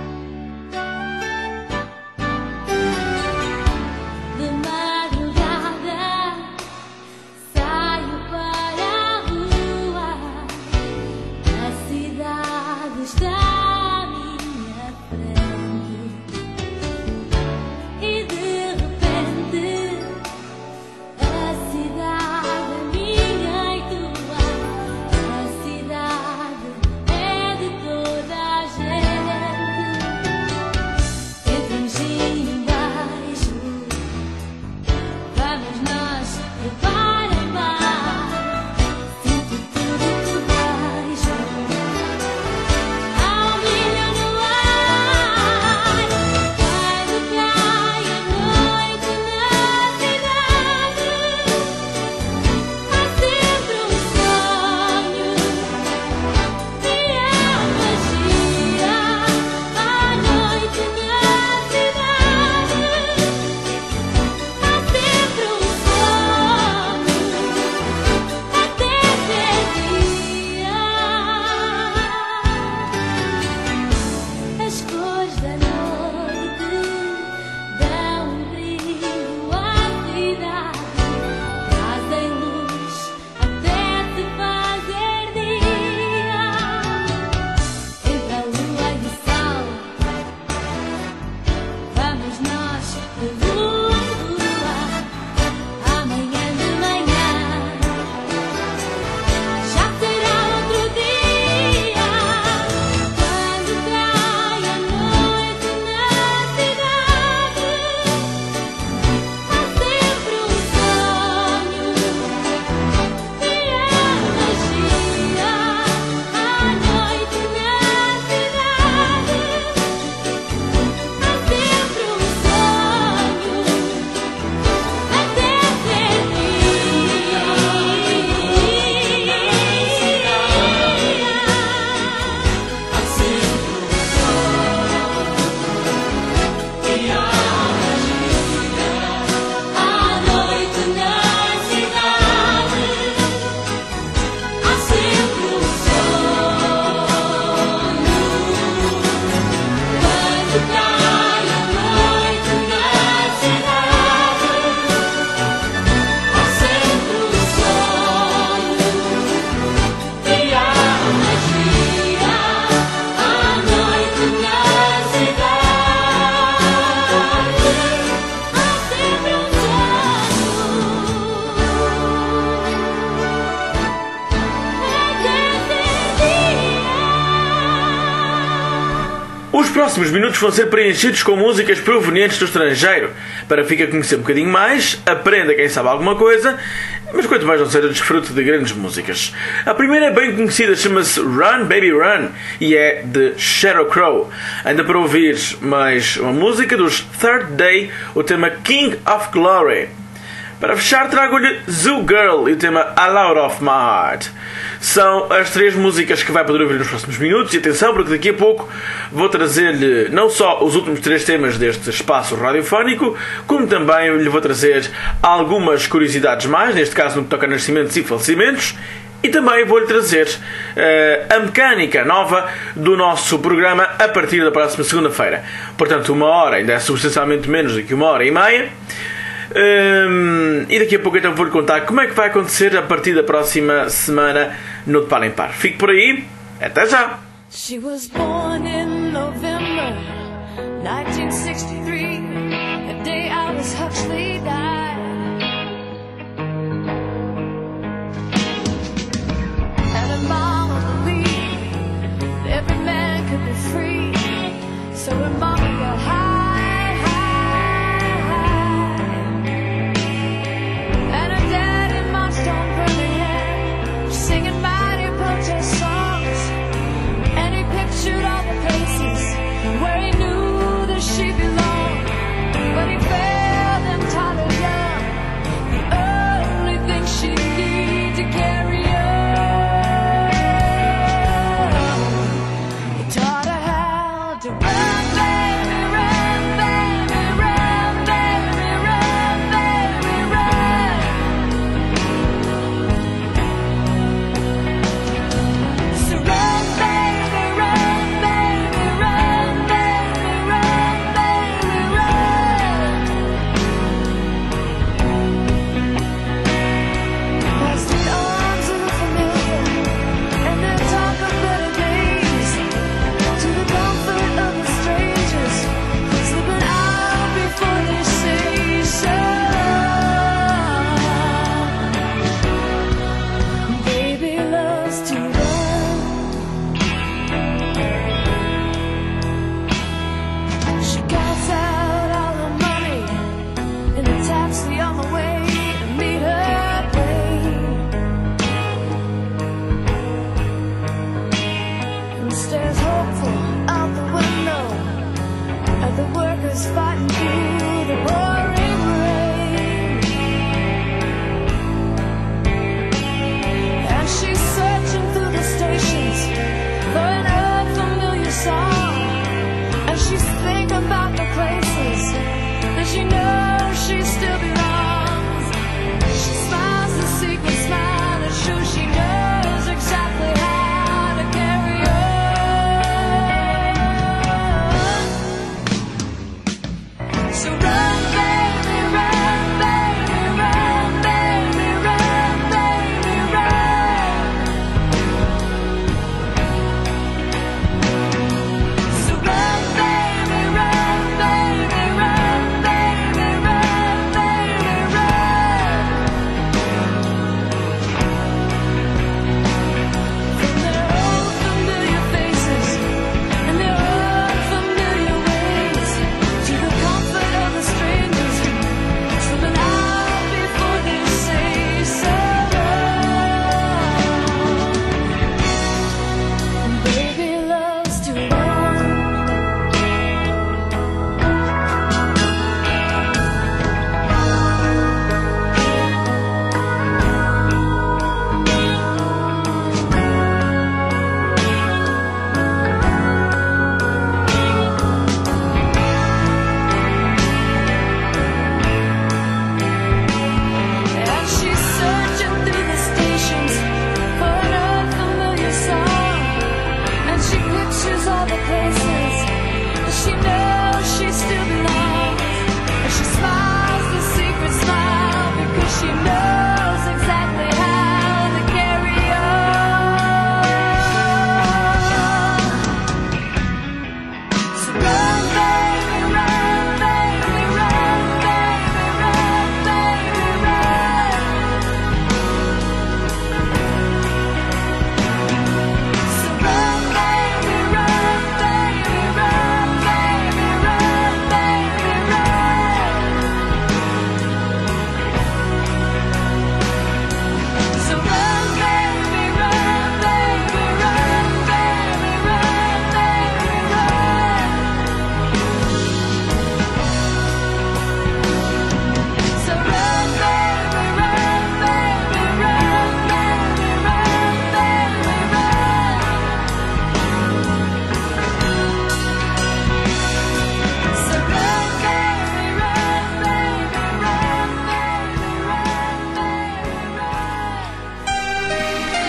Os próximos minutos vão ser preenchidos com músicas provenientes do estrangeiro. Para ficar a conhecer um bocadinho mais, aprenda quem sabe alguma coisa, mas quanto mais não seja, desfrute de grandes músicas. A primeira é bem conhecida, chama-se Run Baby Run e é de Sheryl Crow. Ainda para ouvir mais uma música dos Third Day, o tema King of Glory. Para fechar, trago-lhe Zoo Girl e o tema A Loud of My Heart. São as três músicas que vai poder ouvir nos próximos minutos. E atenção, porque daqui a pouco vou trazer-lhe não só os últimos três temas deste espaço radiofónico, como também lhe vou trazer algumas curiosidades mais, neste caso no que toca a nascimentos e falecimentos. E também vou-lhe trazer uh, a mecânica nova do nosso programa a partir da próxima segunda-feira. Portanto, uma hora, ainda é substancialmente menos do que uma hora e meia. Um, e daqui a pouco então vou-lhe contar como é que vai acontecer a partir da próxima semana no De Par em Par. Fique por aí, até já! She was born in November nineteen sixty-three, the day Aldous Huxley died. And her mama believed that every man could be free, so her mama got high, high, high. And her daddy marched on Birmingham, singing mighty protest songs. And he pictured all the places where he knew that she belonged. But he failed entirely young, the only thing she needed to carry on. He taught her how to run, baby, run.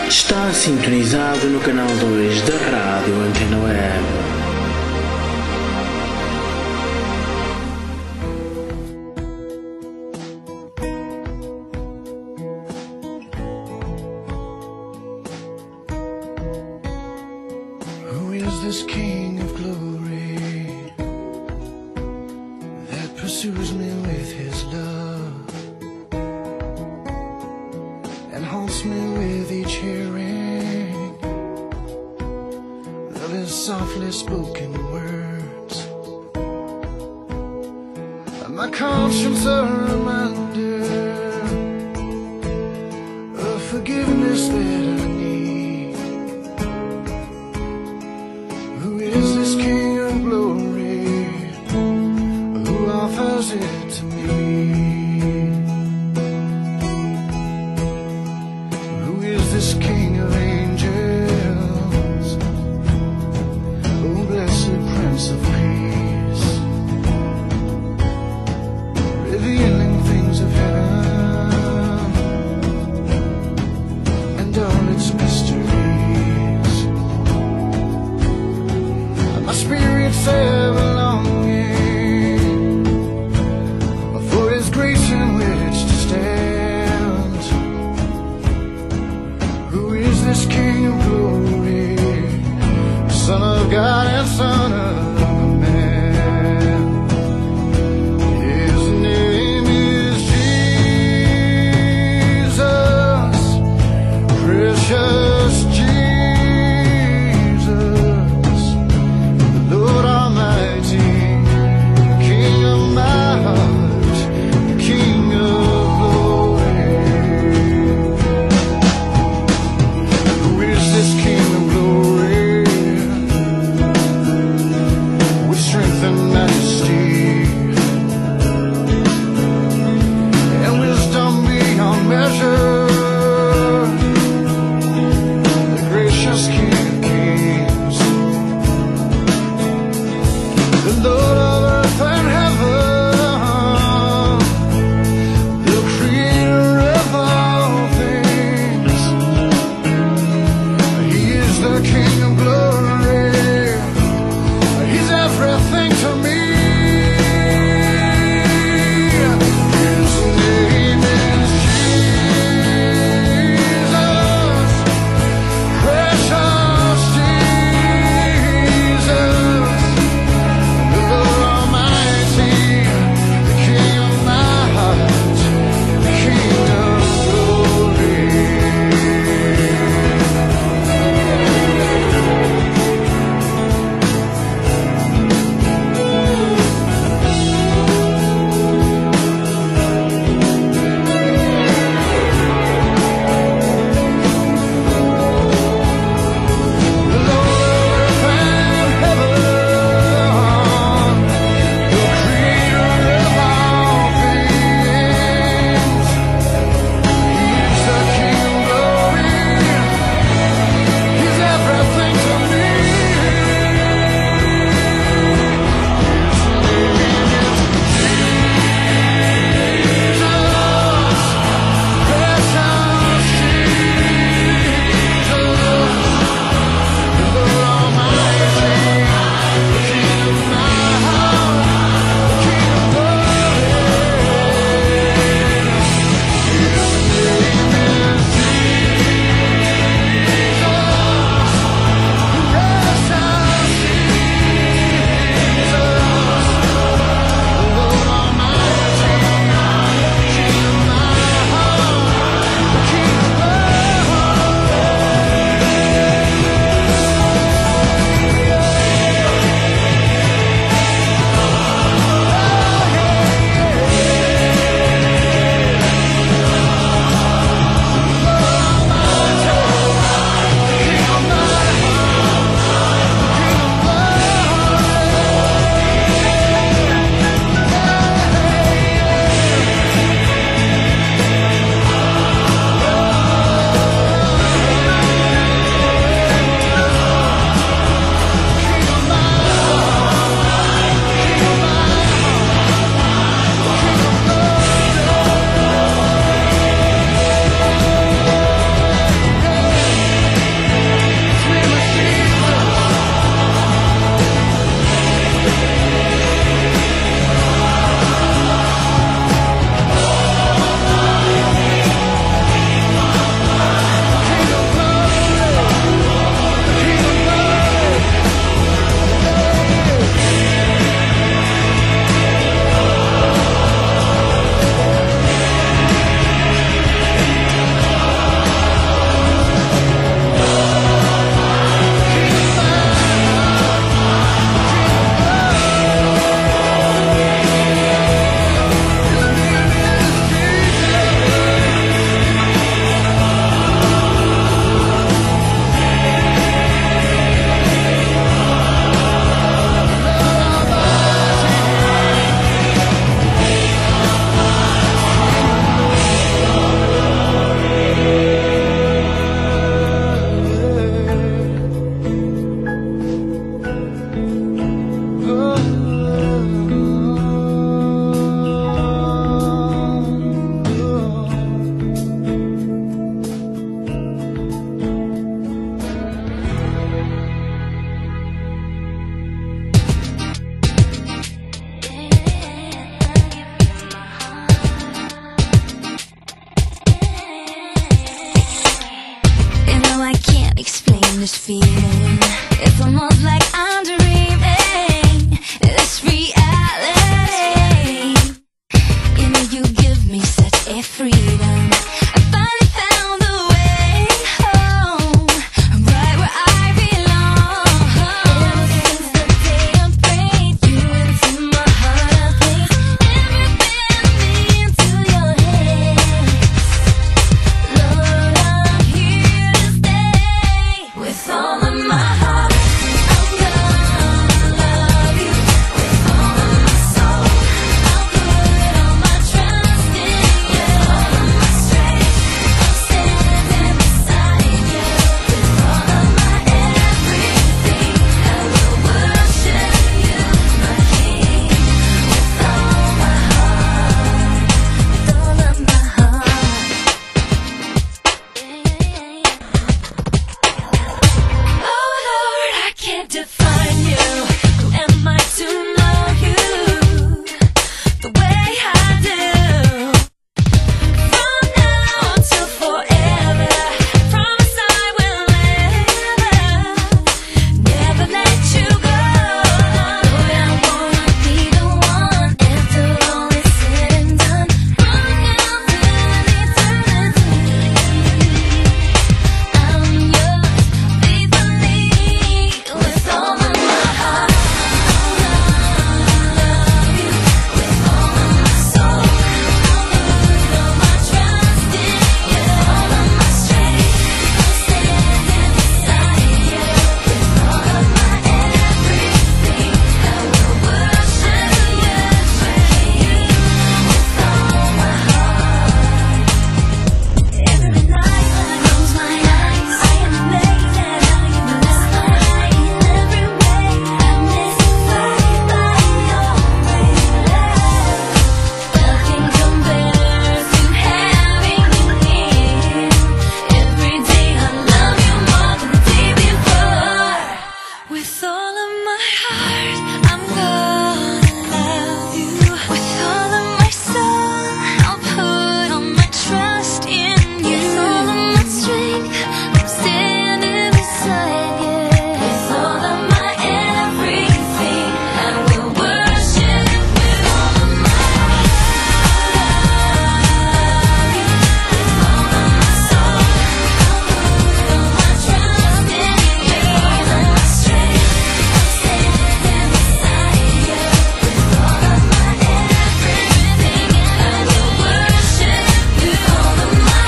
Está sintonizado no canal dois da Rádio Antena Web. Who is this King of glory that pursues me with his love and haunts me with each hearing of his softly spoken words? And my conscience a reminder of forgiveness that I need. Who is this King of glory who offers it to me? Who is this King of angels? Oh, blessed Prince of Peace, revealing things of heaven and all its mysteries. My spirit's ever longing for his grace in which to stand. Who is this King of glory, Son of God and Son of man? His name is Jesus, precious Jesus, Lord Almighty, King of my heart, King of glory. Who is this King of glory with strength and majesty and wisdom beyond measure, explain this feeling. It's almost like I'm dreaming this reality. You know you give me such a freedom. I finally found the way home, right where I belong. Ever since the day I prayed you into my heart, I placed everything of me into your hands. Lord, I'm here to stay with all of my heart. I'm gonna love you with all of my soul. I'll put all my trust in you, all of my strength. I'm standing beside you with all of my everything. I will worship you, my King, with all my heart, with all of my heart. Oh Lord, I can't define you. Who am I to know you the way I do? From now until forever, I promise I will never, never let you go. Lord, I wanna be the one after all is said and done. Running out to eternity. I'm yours faithfully with all of my heart. I'm gonna love you with all of my soul. I'll put all my trust in you, all of my strength. I'm standing beside you with all of my everything. I will worship you, my King, with all my heart. Every night when I close my eyes, I am amazed at how you bless my life in every way. I'm mystified by your great love. Nothing compares to having you near. Every day I love you more than the day before. With all of my heart, I'm gonna love you. With all of my soul, I'll put all my trust in you. With all of my strength, I'm standing beside you. With all of my everything, I will worship with all of my heart. With all of my soul, I'll put all my trust in you. All of my strength, I'm standing beside you. With all of my everything, I will worship with all of my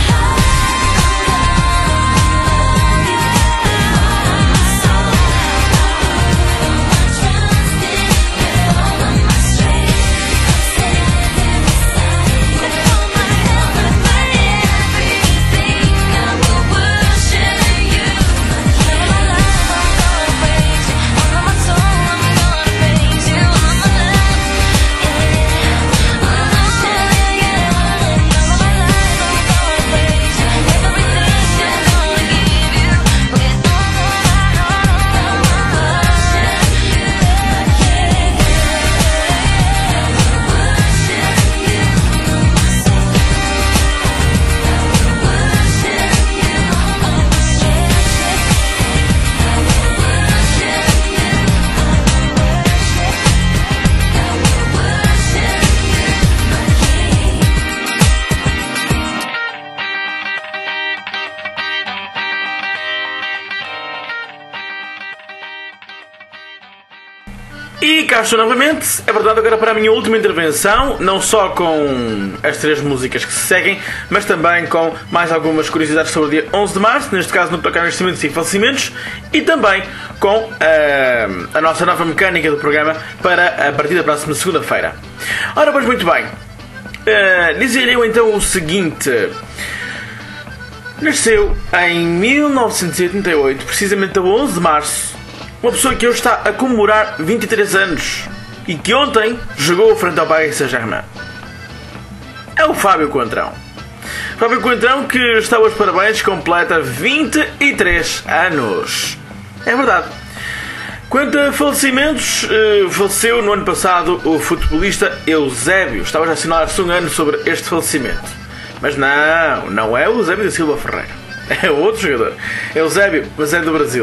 E cá estou novamente, é verdade, agora para a minha última intervenção, não só com as três músicas que se seguem, mas também com mais algumas curiosidades sobre o dia onze de março, neste caso no que toca a nascimentos e falecimentos, e também com uh, a nossa nova mecânica do programa para a partir da próxima segunda-feira. Ora, pois muito bem, uh, dizer eu então o seguinte: nasceu em mil novecentos e oitenta e oito, precisamente a onze de março, uma pessoa que hoje está a comemorar vinte e três anos e que ontem jogou frente ao Paris Saint-Germain. É o Fábio Coentrão. Fábio Coentrão, que está aos parabéns, completa vinte e três anos. É verdade. Quanto a falecimentos, faleceu no ano passado o futebolista Eusébio. Estava já a assinalar-se um ano sobre este falecimento. Mas não, não é o Eusébio da Silva Ferreira. É outro jogador. Eusébio, mas é do Brasil.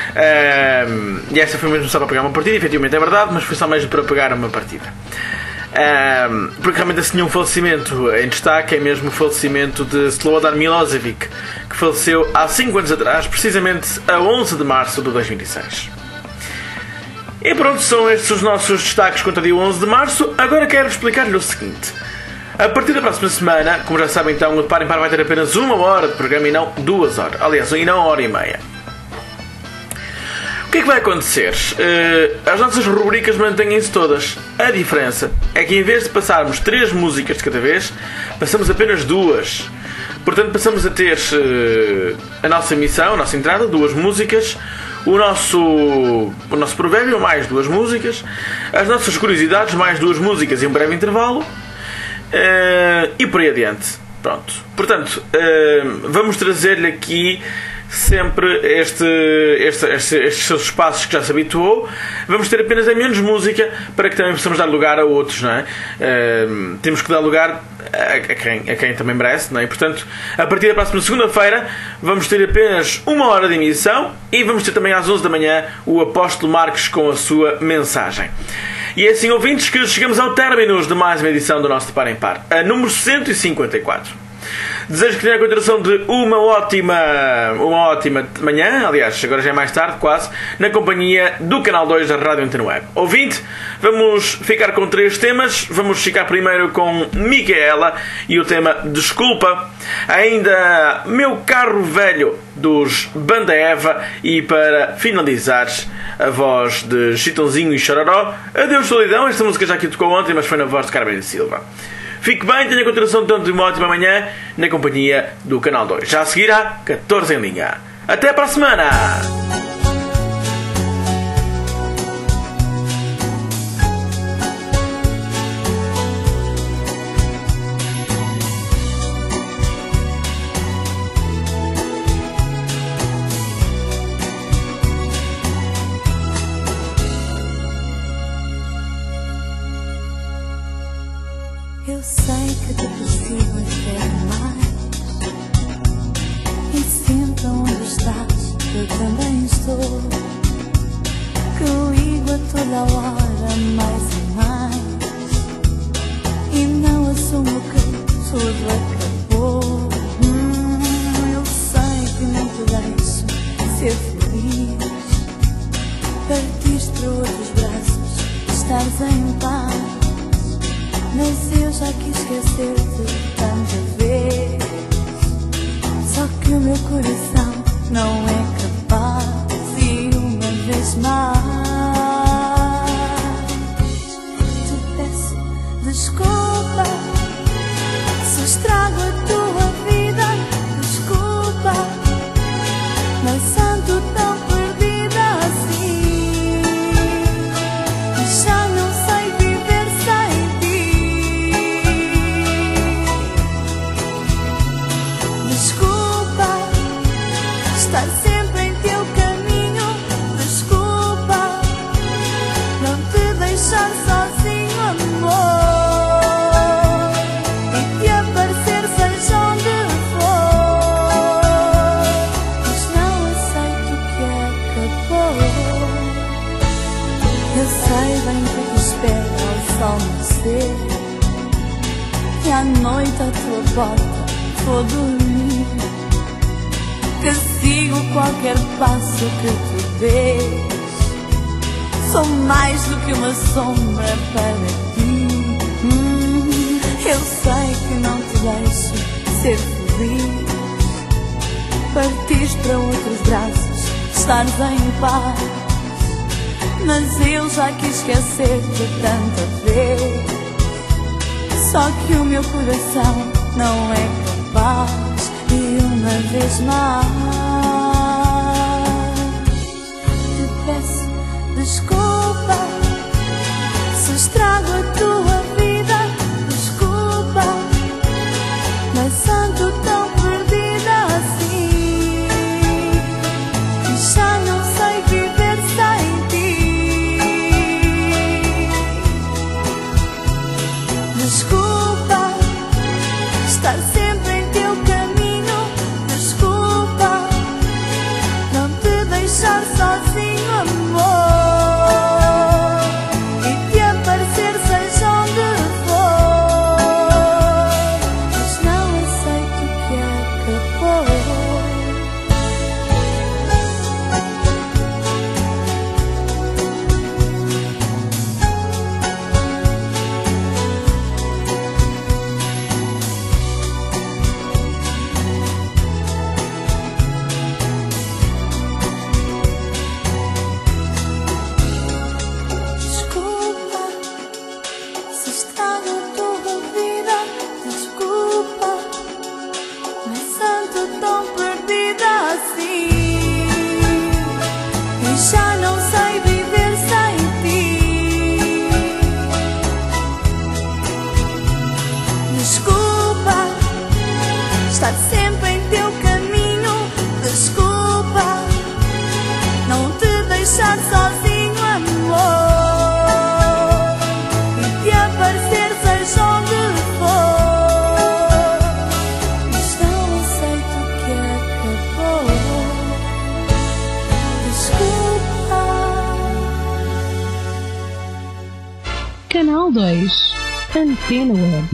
Um, e esta foi mesmo só para pegar uma partida, efetivamente é verdade, mas foi só mesmo para pegar uma partida. Um, porque realmente assim um falecimento em destaque é mesmo o falecimento de Slobodan Milosevic, que faleceu há cinco anos atrás, precisamente a onze de março de dois mil e seis. E pronto, são estes os nossos destaques contra o dia onze de março. Agora quero explicar-lhe o seguinte. A partir da próxima semana, como já sabem então, o De Par em Par vai ter apenas uma hora de programa e não duas horas. Aliás, e não uma hora e meia. O que é que vai acontecer? Uh, as nossas rubricas mantêm-se todas. A diferença é que em vez de passarmos três músicas de cada vez, passamos apenas duas. Portanto, passamos a ter uh, a nossa missão, a nossa entrada, duas músicas, o nosso, o nosso provérbio, mais duas músicas, as nossas curiosidades, mais duas músicas e um breve intervalo, uh, e por aí adiante. Pronto. Portanto, uh, vamos trazer-lhe aqui sempre este, este, este, estes seus espaços que já se habituou. Vamos ter apenas a menos música para que também possamos dar lugar a outros, não é? Uh, temos que dar lugar a, a, quem, a quem também merece, não é? E, portanto, a partir da próxima segunda-feira vamos ter apenas uma hora de emissão e vamos ter também às onze da manhã o Apóstolo Marques com a sua mensagem. E é assim, ouvintes, que chegamos ao término de mais uma edição do nosso De Par em Par, a número cento e cinquenta e quatro. Desejo que tenha a continuação de uma ótima, uma ótima manhã, aliás, agora já é mais tarde, quase, na companhia do Canal dois da Rádio Antena Web. Ouvinte, vamos ficar com três temas. Vamos ficar primeiro com Micaela e o tema Desculpa. Ainda Meu Carro Velho, dos Banda Eva. E para finalizar, a voz de Chitãozinho e Chororó, Adeus Solidão. Esta música já aqui tocou ontem, mas foi na voz de Carmen Silva. Fique bem, tenha a continuação tanto de uma ótima manhã na companhia do Canal dois. Já a seguir há catorze em linha. Até para a semana! Eu sei que te preciso até mais, e sempre onde estás eu também estou, que ligo a toda a hora mais e mais, e não assumo que tudo acabou. hum, Eu sei que não te deixo ser feliz, partiste para outros braços, estás em paz. Mas eu já quis esquecer-te tanta vez, só que o meu coração não é capaz. E uma vez mais te peço desculpa se estrago a tua vida. Desculpa, mas ando tão perdida assim, e já não sei viver sem ti. Desculpa estar sempre em teu caminho. Desculpa não te deixar sozinho, amor, e te aparecer seja onde for. Mas não aceito que acabou. Eu sei bem que te espero ao sol nascer, e à noite à tua porta vou dormir, que sigo qualquer passo que tu dês. Sou mais do que uma sombra para ti. hum, Eu sei que não te deixo ser feliz, partiste para outros braços, estares em paz. Mas eu já quis esquecer-te tanta vez, só que o meu coração não é capaz. E uma vez mais te peço desculpa se estrago a tua vida. Desculpa, mas ando tão perdida assim, e já não sei viver sem ti. Desculpa estar sempre em teu caminho. Desculpa dois. Antena Web.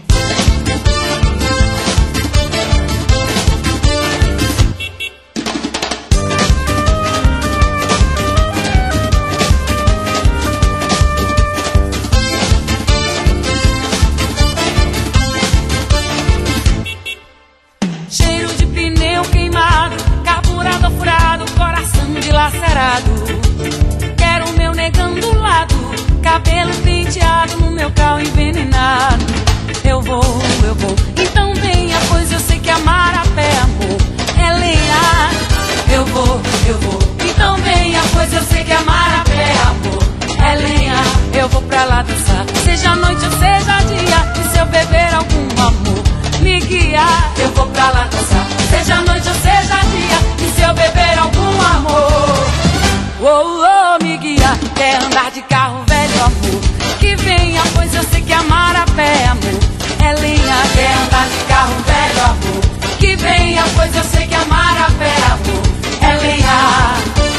Cheiro de pneu queimado, carburador furado, coração dilacerado. Quero o meu negão do lado, cabelo penteado no meu carro envenenado. Eu vou, eu vou, então venha, pois eu sei que amar a pé é amor, é lenha. Eu vou, eu vou, então venha, pois eu sei que amar a pé é amor, é lenha. Eu vou pra lá dançar, seja noite ou seja dia, e se eu beber algum amor me guia. Eu vou pra lá dançar, seja noite ou seja dia, e se eu beber algum amor, oh, oh, me guia. Quer andar de carro velho, amor, que venha, pois eu sei que amar a pé é amor, é lenha. Quer andar de carro velho, amor, que venha, pois eu sei que amar a pé é amor, é lenha.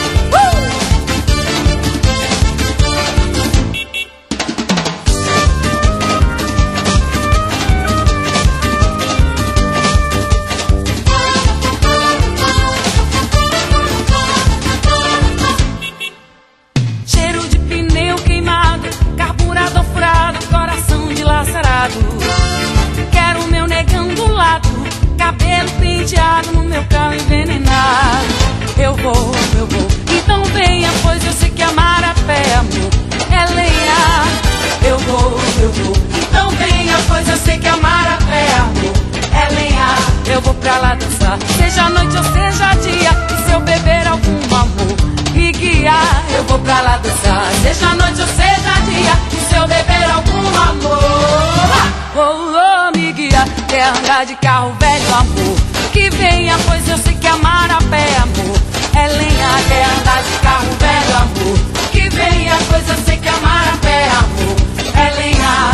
Cheiro de pneu queimado, carburador furado, coração dilacerado. Quero o meu negão do lado, cabelo penteado no meu carro envenenado. Eu vou, eu vou, então venha, pois eu sei que amar a pé é amor, é lenha. Eu vou, eu vou, então venha, pois eu sei que amar a pé é amor, é lenha. Eu vou pra lá dançar, seja noite ou seja dia, e se eu beber algum amor me guia. Eu vou pra lá dançar, seja noite ou seja dia, e se eu beber algum amor, oh, oh, me guia. Quer andar de carro velho, amor, que venha, pois eu sei que amar a pé é amor, é lenha. Quer andar de carro velho, amor, que venha, pois eu sei que amar a pé é amor, é lenha.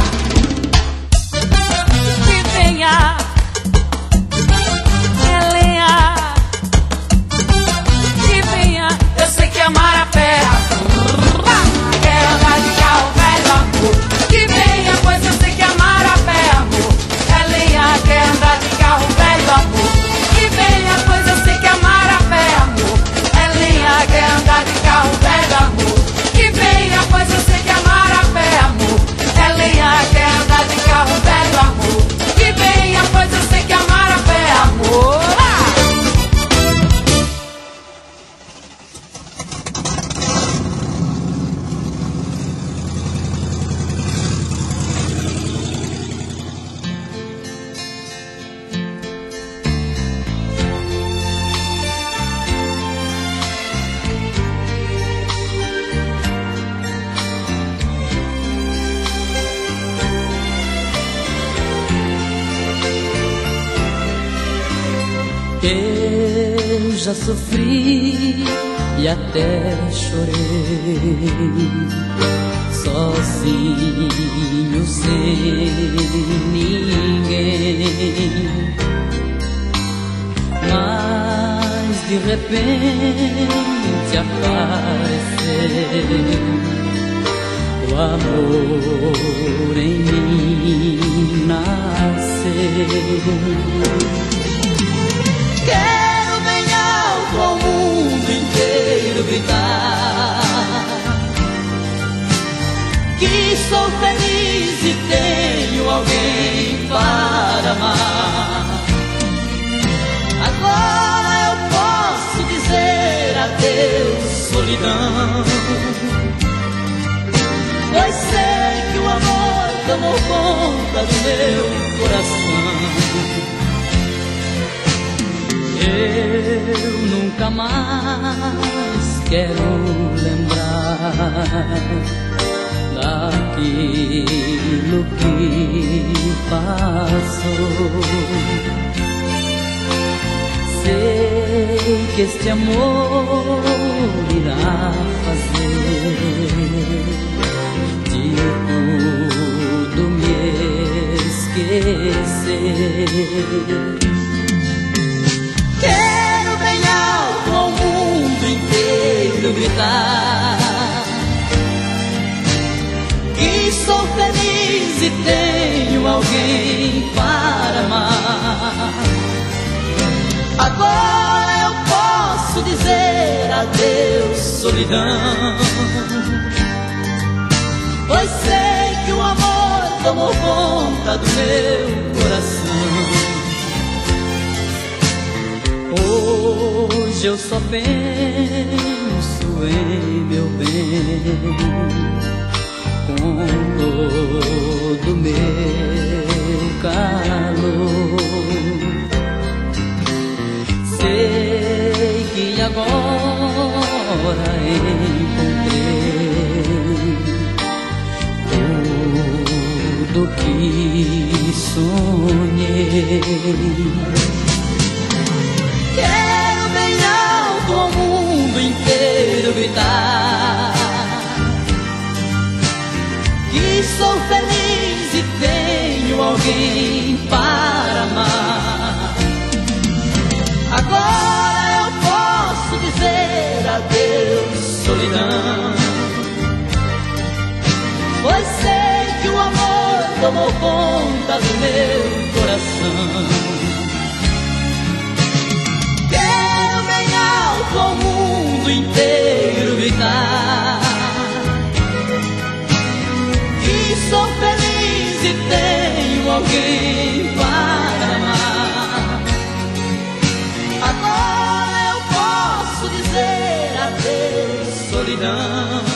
Que venha, é lenha. Que venha, eu sei que amar a pé é amor. Quer andar de carro velho, amor, que venha, pois eu sei que amar a pé é amor, é lenha. Quer andar de carro velho, amor, que venha, pois eu sei que amar a pé é amor, é lenha. Quer andar de carro velho, amor, que venha, pois eu sei que amar a pé é amor, é lenha. Quer andar de carro velho, amor, que venha, pois eu sei que amar a pé é amor. Eu já sofri e até chorei, sozinho, sem ninguém. Mas de repente apareceu o amor em mim nasceu. Quero bem alto ao mundo inteiro gritar que sou feliz e tenho alguém para amar. Agora eu posso dizer adeus, solidão, pois sei que o amor tomou conta do meu coração. Eu nunca mais quero lembrar daquilo que passou. Sei que este amor irá fazer de tudo me esquecer. Quero bem alto ao mundo inteiro gritar que sou feliz dizer adeus, solidão. Pois sei que o amor tomou conta do meu coração. Hoje eu só penso em meu bem, com todo meu calor. Sei que agora encontrei tudo que sonhei. Quero bem alto ao mundo inteiro gritar que sou feliz e tenho alguém para amar. Agora eu posso dizer adeus, solidão. Pois sei que o amor tomou conta do meu coração. Quero bem alto ao mundo inteiro gritar que sou feliz e tenho alguém para amar. Agora eu posso dizer adeus, solidão.